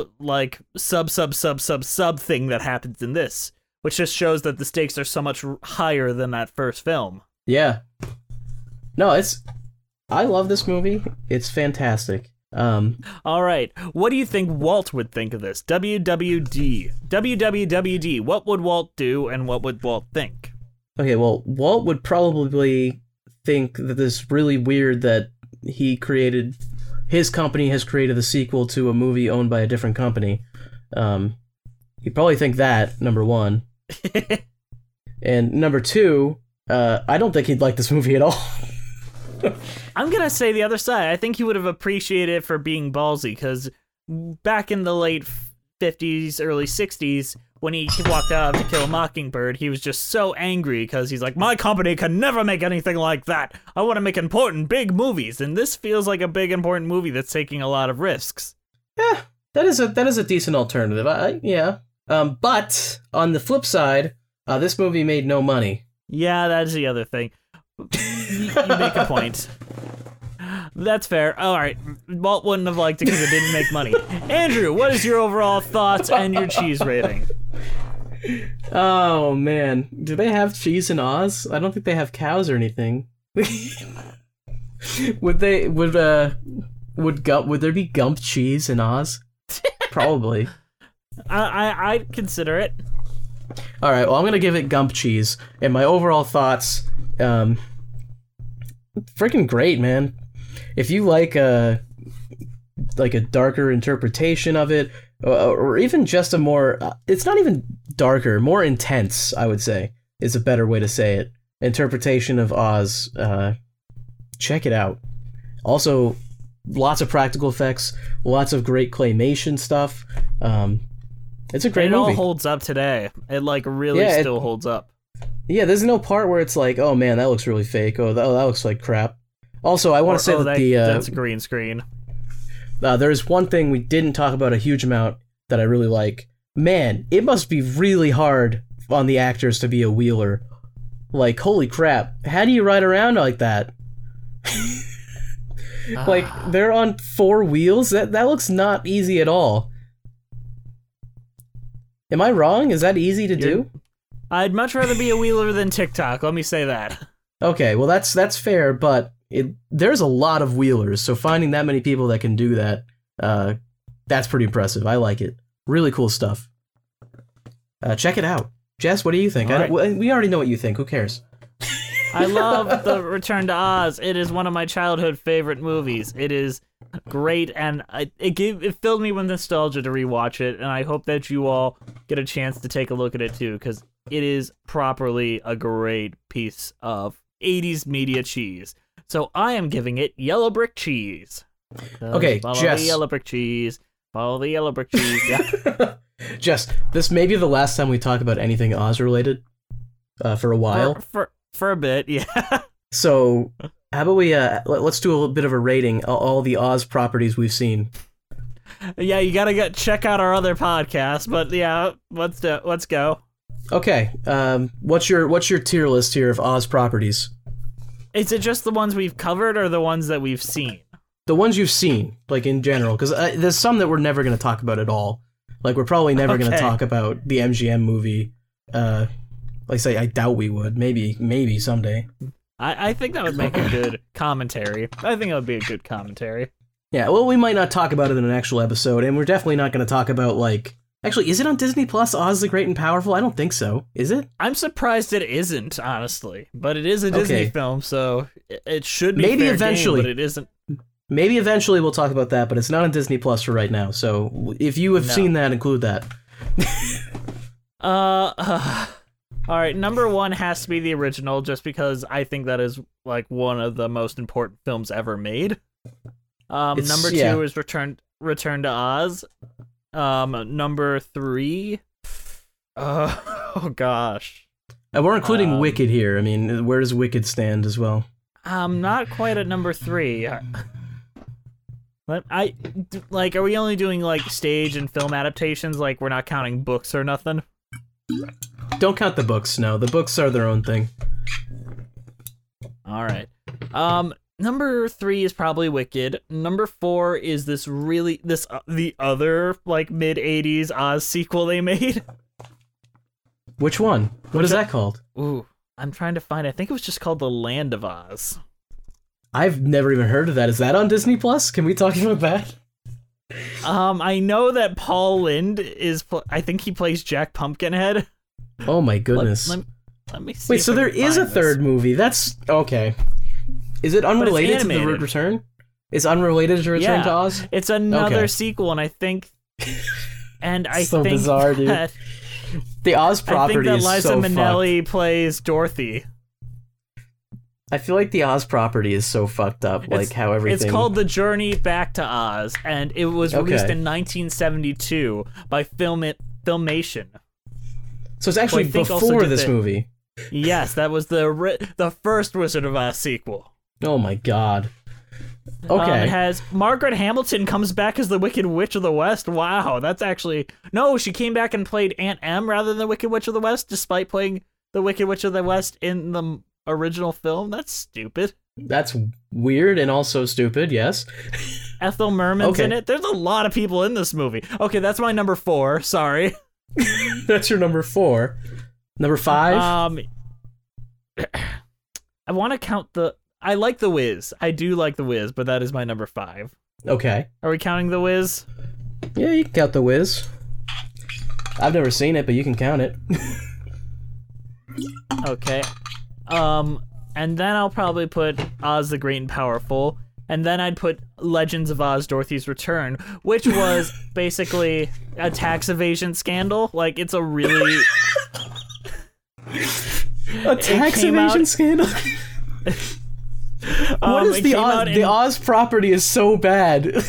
[SPEAKER 6] thing that happens in this, which just shows that the stakes are so much higher than that first film.
[SPEAKER 7] Yeah. No, I love this movie. It's fantastic.
[SPEAKER 6] All right. What do you think Walt would think of this? WWWD. What would Walt do and what would Walt think?
[SPEAKER 7] Okay, well, Walt would probably think that it's really weird that his company has created the sequel to a movie owned by a different company. He'd probably think that, number one. And number two, I don't think he'd like this movie at all.
[SPEAKER 6] I'm going to say the other side. I think he would have appreciated it for being ballsy, because back in the late 50s, early 60s, when he walked out of To Kill a Mockingbird, he was just so angry because he's like, my company can never make anything like that. I want to make important, big movies. And this feels like a big, important movie that's taking a lot of risks.
[SPEAKER 7] Yeah, that is a decent alternative. But on the flip side, this movie made no money.
[SPEAKER 6] Yeah, that's the other thing. You make a point. That's fair. All right. Walt wouldn't have liked it because it didn't make money. Andrew, what is your overall thoughts and your cheese rating?
[SPEAKER 7] Oh, man. Do they have cheese in Oz? I don't think they have cows or anything. Would there be Gump cheese in Oz? Probably.
[SPEAKER 6] I'd consider it.
[SPEAKER 7] All right. Well, I'm going to give it Gump cheese. And my overall thoughts, freaking great, man. If you like a darker interpretation of it, or even just a more, it's not even darker, more intense, I would say, is a better way to say it, interpretation of Oz, check it out. Also, lots of practical effects, lots of great claymation stuff. It's a great movie.
[SPEAKER 6] It all holds up today. It really still holds up.
[SPEAKER 7] Yeah, there's no part where it's like, oh man, that looks really fake. Oh, that looks like crap. Also, I want to say
[SPEAKER 6] that's a green screen.
[SPEAKER 7] There's one thing we didn't talk about a huge amount that I really like. Man, it must be really hard on the actors to be a wheeler. Like, holy crap, how do you ride around like that? Like, they're on 4 wheels? That looks not easy at all. Am I wrong? Is that easy to do?
[SPEAKER 6] I'd much rather be a wheeler than TikTok, let me say that.
[SPEAKER 7] Okay, well that's fair, but there's a lot of wheelers, so finding that many people that can do that, that's pretty impressive. I like it. Really cool stuff. Check it out. Jess, what do you think?
[SPEAKER 6] Right.
[SPEAKER 7] We already know what you think. Who cares?
[SPEAKER 6] I love The Return to Oz. It is one of my childhood favorite movies. It is great, and it filled me with nostalgia to rewatch it, and I hope that you all get a chance to take a look at it too, because it is properly a great piece of 80s media cheese. So I am giving it yellow brick cheese.
[SPEAKER 7] Okay,
[SPEAKER 6] follow
[SPEAKER 7] Jess.
[SPEAKER 6] the yellow brick cheese. Follow the yellow brick cheese. Yeah.
[SPEAKER 7] Jess, this may be the last time we talk about anything Oz related for a while.
[SPEAKER 6] For a bit, yeah.
[SPEAKER 7] So how about we let's do a little bit of a rating all the Oz properties we've seen.
[SPEAKER 6] Yeah, you gotta check out our other podcast, but yeah, let's go.
[SPEAKER 7] Okay, what's your tier list here of Oz properties?
[SPEAKER 6] Is it just the ones we've covered or the ones that we've seen?
[SPEAKER 7] The ones you've seen, like in general, because there's some that we're never going to talk about at all. Like we're probably never going to talk about the MGM movie. Like I say, I doubt we would. Maybe someday.
[SPEAKER 6] I think that would make a good commentary. I think it would be a good commentary.
[SPEAKER 7] Yeah, well, we might not talk about it in an actual episode, and we're definitely not going to talk about, like... Actually, is it on Disney Plus, Oz the Great and Powerful? I don't think so. Is it?
[SPEAKER 6] I'm surprised it isn't, honestly. But it is a Disney film, so it should be
[SPEAKER 7] maybe
[SPEAKER 6] fair
[SPEAKER 7] eventually,
[SPEAKER 6] game, but it isn't.
[SPEAKER 7] Maybe eventually we'll talk about that, but it's not on Disney Plus for right now, so if you have seen that, include that.
[SPEAKER 6] Alright, number 1 has to be the original, just because I think that is, like, one of the most important films ever made. Number 2 is Return to Oz. Number 3... oh, gosh.
[SPEAKER 7] And we're including Wicked here. I mean, where does Wicked stand as well?
[SPEAKER 6] Not quite at number 3. Are we only doing, like, stage and film adaptations? Like, we're not counting books or nothing?
[SPEAKER 7] Don't count the books, no. The books are their own thing.
[SPEAKER 6] Alright. Number 3 is probably Wicked. Number 4 is the other, like, mid-80s Oz sequel they made.
[SPEAKER 7] Which one? What is that called?
[SPEAKER 6] Ooh, I'm trying to find it. I think it was just called The Land of Oz.
[SPEAKER 7] I've never even heard of that. Is that on Disney Plus? Can we talk about that?
[SPEAKER 6] I know that Paul Lynde I think he plays Jack Pumpkinhead.
[SPEAKER 7] Oh my goodness.
[SPEAKER 6] Let me see.
[SPEAKER 7] Wait, so there is a third movie. That's okay. Is it unrelated to The Return? It's unrelated to Return to Oz?
[SPEAKER 6] It's another sequel, and I think
[SPEAKER 7] so bizarre, dude. The Oz property is so
[SPEAKER 6] fucked. I think that Liza Minnelli plays Dorothy.
[SPEAKER 7] I feel like the Oz property is so fucked up, like how everything...
[SPEAKER 6] It's called The Journey Back to Oz, and it was released in 1972 by Filmation.
[SPEAKER 7] So it's actually before this movie.
[SPEAKER 6] Yes, that was the first Wizard of Oz sequel.
[SPEAKER 7] Oh my god. Okay.
[SPEAKER 6] It has Margaret Hamilton comes back as the Wicked Witch of the West. Wow, that's actually... No, she came back and played Aunt Em rather than the Wicked Witch of the West, despite playing the Wicked Witch of the West in the original film. That's stupid.
[SPEAKER 7] That's weird and also stupid, yes.
[SPEAKER 6] Ethel Merman's in it. There's a lot of people in this movie. Okay, that's my number 4. Sorry.
[SPEAKER 7] That's your number 4. Number 5?
[SPEAKER 6] I want to count I like The Wiz. I do like The Wiz, but that is my number 5.
[SPEAKER 7] Okay.
[SPEAKER 6] Are we counting The Wiz?
[SPEAKER 7] Yeah, you can count The Wiz. I've never seen it, but you can count it.
[SPEAKER 6] Okay. And then I'll probably put Oz the Great and Powerful, and then I'd put Legends of Oz: Dorothy's Return, which was basically a tax evasion scandal. Like, it's a really...
[SPEAKER 7] A tax evasion scandal? What is the Oz? The Oz property is so bad.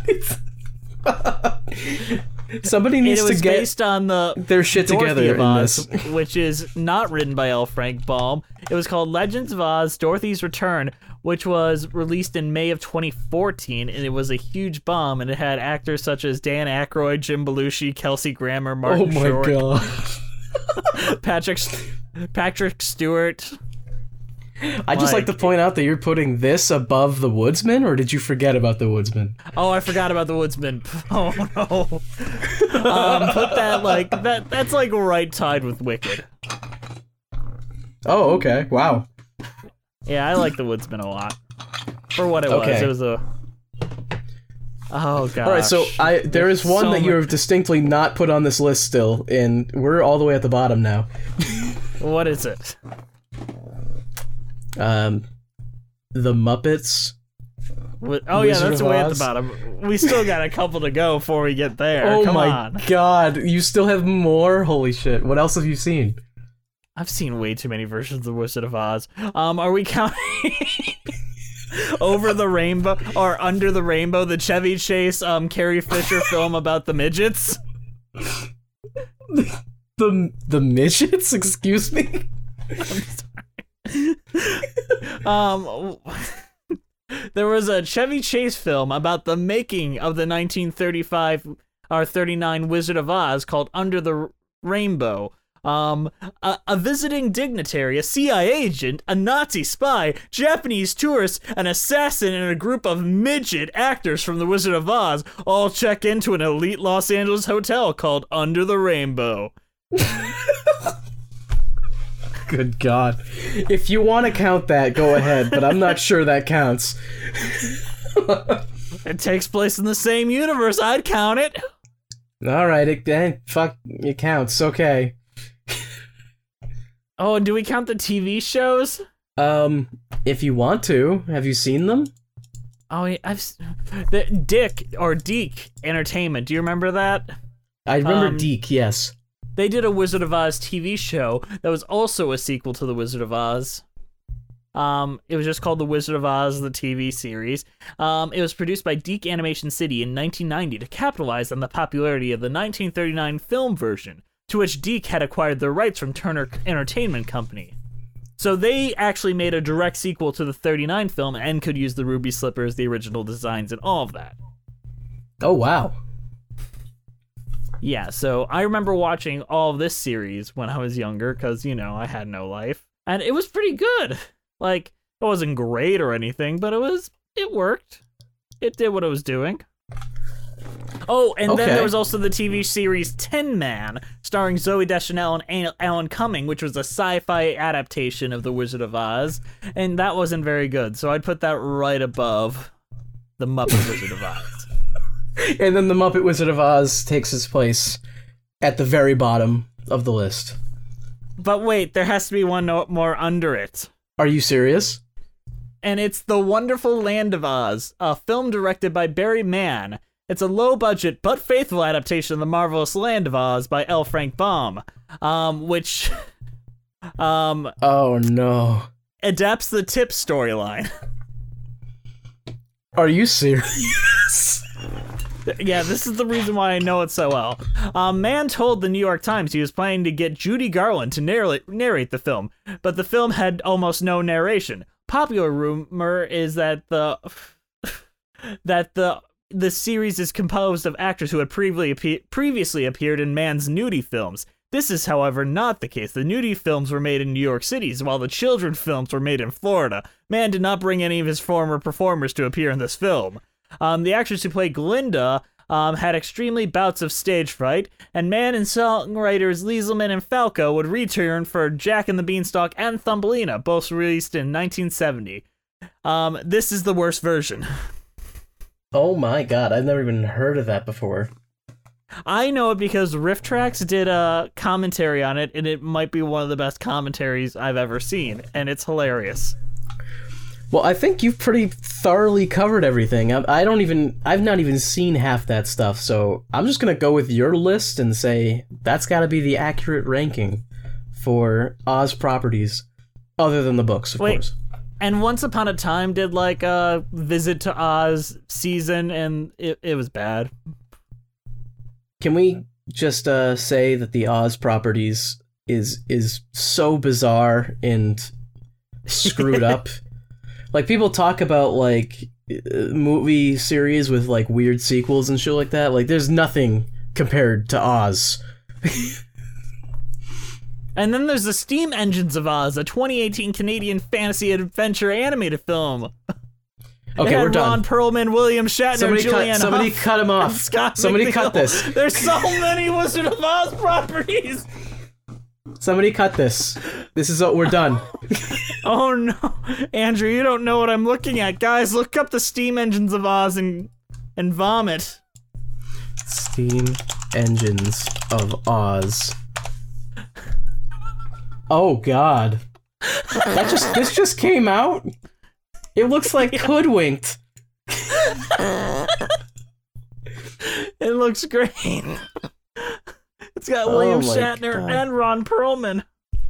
[SPEAKER 7] Somebody needs to get
[SPEAKER 6] based on
[SPEAKER 7] their shit
[SPEAKER 6] Dorothy
[SPEAKER 7] together
[SPEAKER 6] of Oz, in this, which is not written by L. Frank Baum. It was called Legends of Oz: Dorothy's Return, which was released in May of 2014, and it was a huge bomb. And it had actors such as Dan Aykroyd, Jim Belushi, Kelsey Grammer, Martin Short, Patrick Stewart.
[SPEAKER 7] I'd just like to point out that you're putting this above The Woodsman, or did you forget about The Woodsman?
[SPEAKER 6] Oh, I forgot about The Woodsman. Oh no. Put that like that's like right tied with Wicked.
[SPEAKER 7] Oh, okay. Wow.
[SPEAKER 6] Yeah, I like The Woodsman a lot. For what it was. It was a... Oh, gosh.
[SPEAKER 7] Alright, so there is one that you have distinctly not put on this list still, and we're all the way at the bottom now.
[SPEAKER 6] What is it?
[SPEAKER 7] The Muppets.
[SPEAKER 6] Oh yeah,
[SPEAKER 7] Wizard
[SPEAKER 6] that's
[SPEAKER 7] of
[SPEAKER 6] way at the
[SPEAKER 7] Oz.
[SPEAKER 6] bottom. We still got a couple to go before we get there.
[SPEAKER 7] Oh
[SPEAKER 6] Come
[SPEAKER 7] my
[SPEAKER 6] on.
[SPEAKER 7] god, you still have more? Holy shit. What else have you seen?
[SPEAKER 6] I've seen way too many versions of Wizard of Oz. Are we counting Over the Rainbow or Under the Rainbow, the Chevy Chase, Carrie Fisher film about the midgets?
[SPEAKER 7] The midgets? Excuse me?
[SPEAKER 6] There was a Chevy Chase film about the making of the 1935 or 39 Wizard of Oz called Under the Rainbow. A visiting dignitary, a CIA agent, a Nazi spy, Japanese tourist, an assassin, and a group of midget actors from The Wizard of Oz all check into an elite Los Angeles hotel called Under the Rainbow.
[SPEAKER 7] Good god. If you want to count that, go ahead, but I'm not sure that counts.
[SPEAKER 6] It takes place in the same universe. I'd count it.
[SPEAKER 7] Alright, it counts, okay.
[SPEAKER 6] Oh, and do we count the TV shows?
[SPEAKER 7] If you want to, have you seen them?
[SPEAKER 6] Oh, yeah, Deke Entertainment. Do you remember that?
[SPEAKER 7] I remember Deke, yes.
[SPEAKER 6] They did a Wizard of Oz TV show that was also a sequel to The Wizard of Oz. It was just called The Wizard of Oz, the TV series. It was produced by Deke Animation City in 1990 to capitalize on the popularity of the 1939 film version, to which Deke had acquired the rights from Turner Entertainment Company. So they actually made a direct sequel to the 39 film and could use the ruby slippers, the original designs, and all of that.
[SPEAKER 7] Oh, wow.
[SPEAKER 6] Yeah, so I remember watching all of this series when I was younger, because, I had no life. And it was pretty good. Like, it wasn't great or anything, but it worked. It did what it was doing. Oh, and then there was also the TV series Tin Man, starring Zooey Deschanel and Alan Cumming, which was a sci-fi adaptation of The Wizard of Oz, and that wasn't very good, so I'd put that right above The Muppet Wizard of Oz.
[SPEAKER 7] And then The Muppet Wizard of Oz takes its place at the very bottom of the list.
[SPEAKER 6] But wait, there has to be one more under it.
[SPEAKER 7] Are you serious?
[SPEAKER 6] And it's The Wonderful Land of Oz, a film directed by Barry Mann. It's a low-budget but faithful adaptation of The Marvelous Land of Oz by L. Frank Baum, which
[SPEAKER 7] oh no.
[SPEAKER 6] adapts the Tip storyline.
[SPEAKER 7] Are you serious?
[SPEAKER 6] Yeah, this is the reason why I know it so well. Mann told the New York Times he was planning to get Judy Garland to narrate the film, but the film had almost no narration. Popular rumor is that the series is composed of actors who had previously appeared in Mann's nudie films. This is, however, not the case. The nudie films were made in New York City, while the children films were made in Florida. Mann did not bring any of his former performers to appear in this film. The actress who played Glinda had extremely bouts of stage fright, and Mann and songwriters Lieselman and Falco would return for Jack and the Beanstalk and Thumbelina, both released in 1970. This is the worst version.
[SPEAKER 7] Oh my god, I've never even heard of that before.
[SPEAKER 6] I know it because Riff Tracks did a commentary on it, and it might be one of the best commentaries I've ever seen, and it's hilarious.
[SPEAKER 7] Well, I think you've pretty thoroughly covered everything. I've not even seen half that stuff, so I'm just gonna go with your list and say that's gotta be the accurate ranking for Oz properties, other than the books, of course.
[SPEAKER 6] And Once Upon a Time did like a Visit to Oz season, and it was bad.
[SPEAKER 7] Can we just say that the Oz properties is so bizarre and screwed up? Like, people talk about, like, movie series with, like, weird sequels and shit like that. Like, there's nothing compared to Oz.
[SPEAKER 6] And then there's the Steam Engines of Oz, a 2018 Canadian fantasy adventure animated film.
[SPEAKER 7] Okay, we're done.
[SPEAKER 6] Ron Perlman, William Shatner, Julianne
[SPEAKER 7] somebody
[SPEAKER 6] Hough,
[SPEAKER 7] cut him off.
[SPEAKER 6] Scott
[SPEAKER 7] Somebody
[SPEAKER 6] McNeil.
[SPEAKER 7] cut this.
[SPEAKER 6] There's so many Wizard of Oz properties.
[SPEAKER 7] Somebody cut this. This is we're done.
[SPEAKER 6] Oh no, Andrew, you don't know what I'm looking at. Guys, look up the Steam Engines of Oz and vomit.
[SPEAKER 7] Steam Engines of Oz. Oh god. This just came out. It looks like Hoodwinked.
[SPEAKER 6] It looks great. It's got William
[SPEAKER 7] my
[SPEAKER 6] Shatner
[SPEAKER 7] God.
[SPEAKER 6] and Ron Perlman.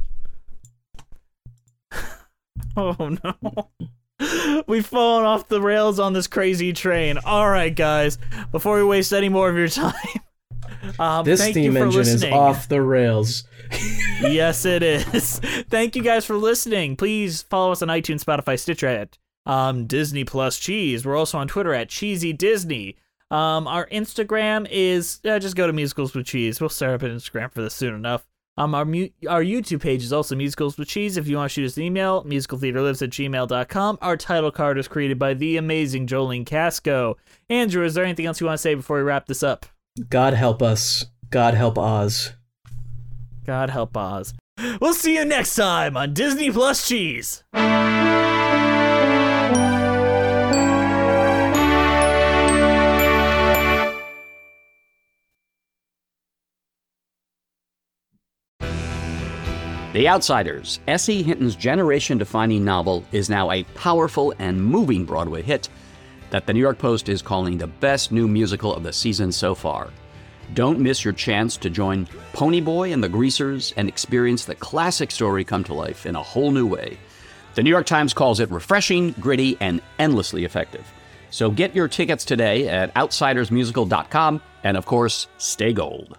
[SPEAKER 6] Oh no. We've fallen off the rails on this crazy train. All right, guys. Before we waste any more of your time,
[SPEAKER 7] This
[SPEAKER 6] thank
[SPEAKER 7] steam
[SPEAKER 6] you for
[SPEAKER 7] engine is
[SPEAKER 6] listening.
[SPEAKER 7] off the rails.
[SPEAKER 6] Yes, it is. Thank you guys for listening. Please follow us on iTunes, Spotify, Stitcher at Disney Plus Cheese. We're also on Twitter at Cheesy Disney. Our Instagram is just go to Musicals with Cheese. We'll start up an Instagram for this soon enough. Our YouTube page is also Musicals with Cheese. If you want to shoot us an email, musicaltheaterlives@gmail.com. Our title card is created by the amazing Jolene Casco. Andrew, is there anything else you want to say before we wrap this up?
[SPEAKER 7] God help us. God help Oz.
[SPEAKER 6] God help Oz. We'll see you next time on Disney Plus Cheese.
[SPEAKER 3] The Outsiders, S.E. Hinton's generation-defining novel, is now a powerful and moving Broadway hit that the New York Post is calling the best new musical of the season so far. Don't miss your chance to join Ponyboy and the Greasers and experience the classic story come to life in a whole new way. The New York Times calls it refreshing, gritty, and endlessly effective. So get your tickets today at outsidersmusical.com, and of course, stay gold.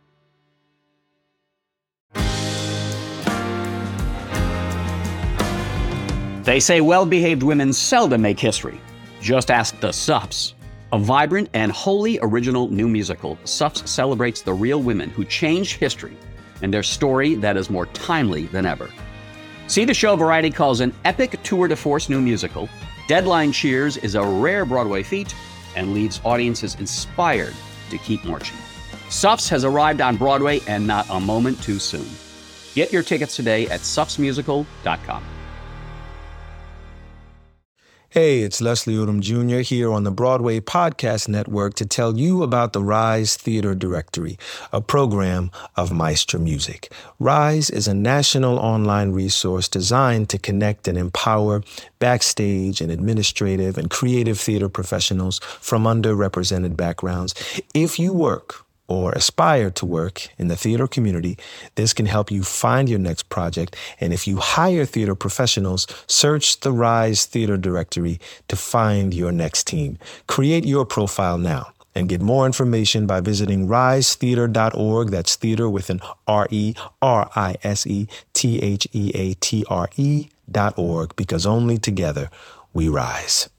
[SPEAKER 3] They say well-behaved women seldom make history. Just ask the Suffs. A vibrant and wholly original new musical, Suffs celebrates the real women who changed history and their story that is more timely than ever. See the show Variety calls an epic tour de force new musical. Deadline cheers is a rare Broadway feat and leaves audiences inspired to keep marching. Suffs has arrived on Broadway and not a moment too soon. Get your tickets today at suffsmusical.com.
[SPEAKER 4] Hey, it's Leslie Odom Jr. here on the Broadway Podcast Network to tell you about the Rise Theater Directory, a program of Maestro Music. Rise is a national online resource designed to connect and empower backstage and administrative and creative theater professionals from underrepresented backgrounds. If you work or aspire to work in the theater community, this can help you find your next project. And if you hire theater professionals, search the Rise Theater Directory to find your next team. Create your profile now and get more information by visiting risetheater.org. That's theater with an RERISETHEATRE.org, because only together we rise.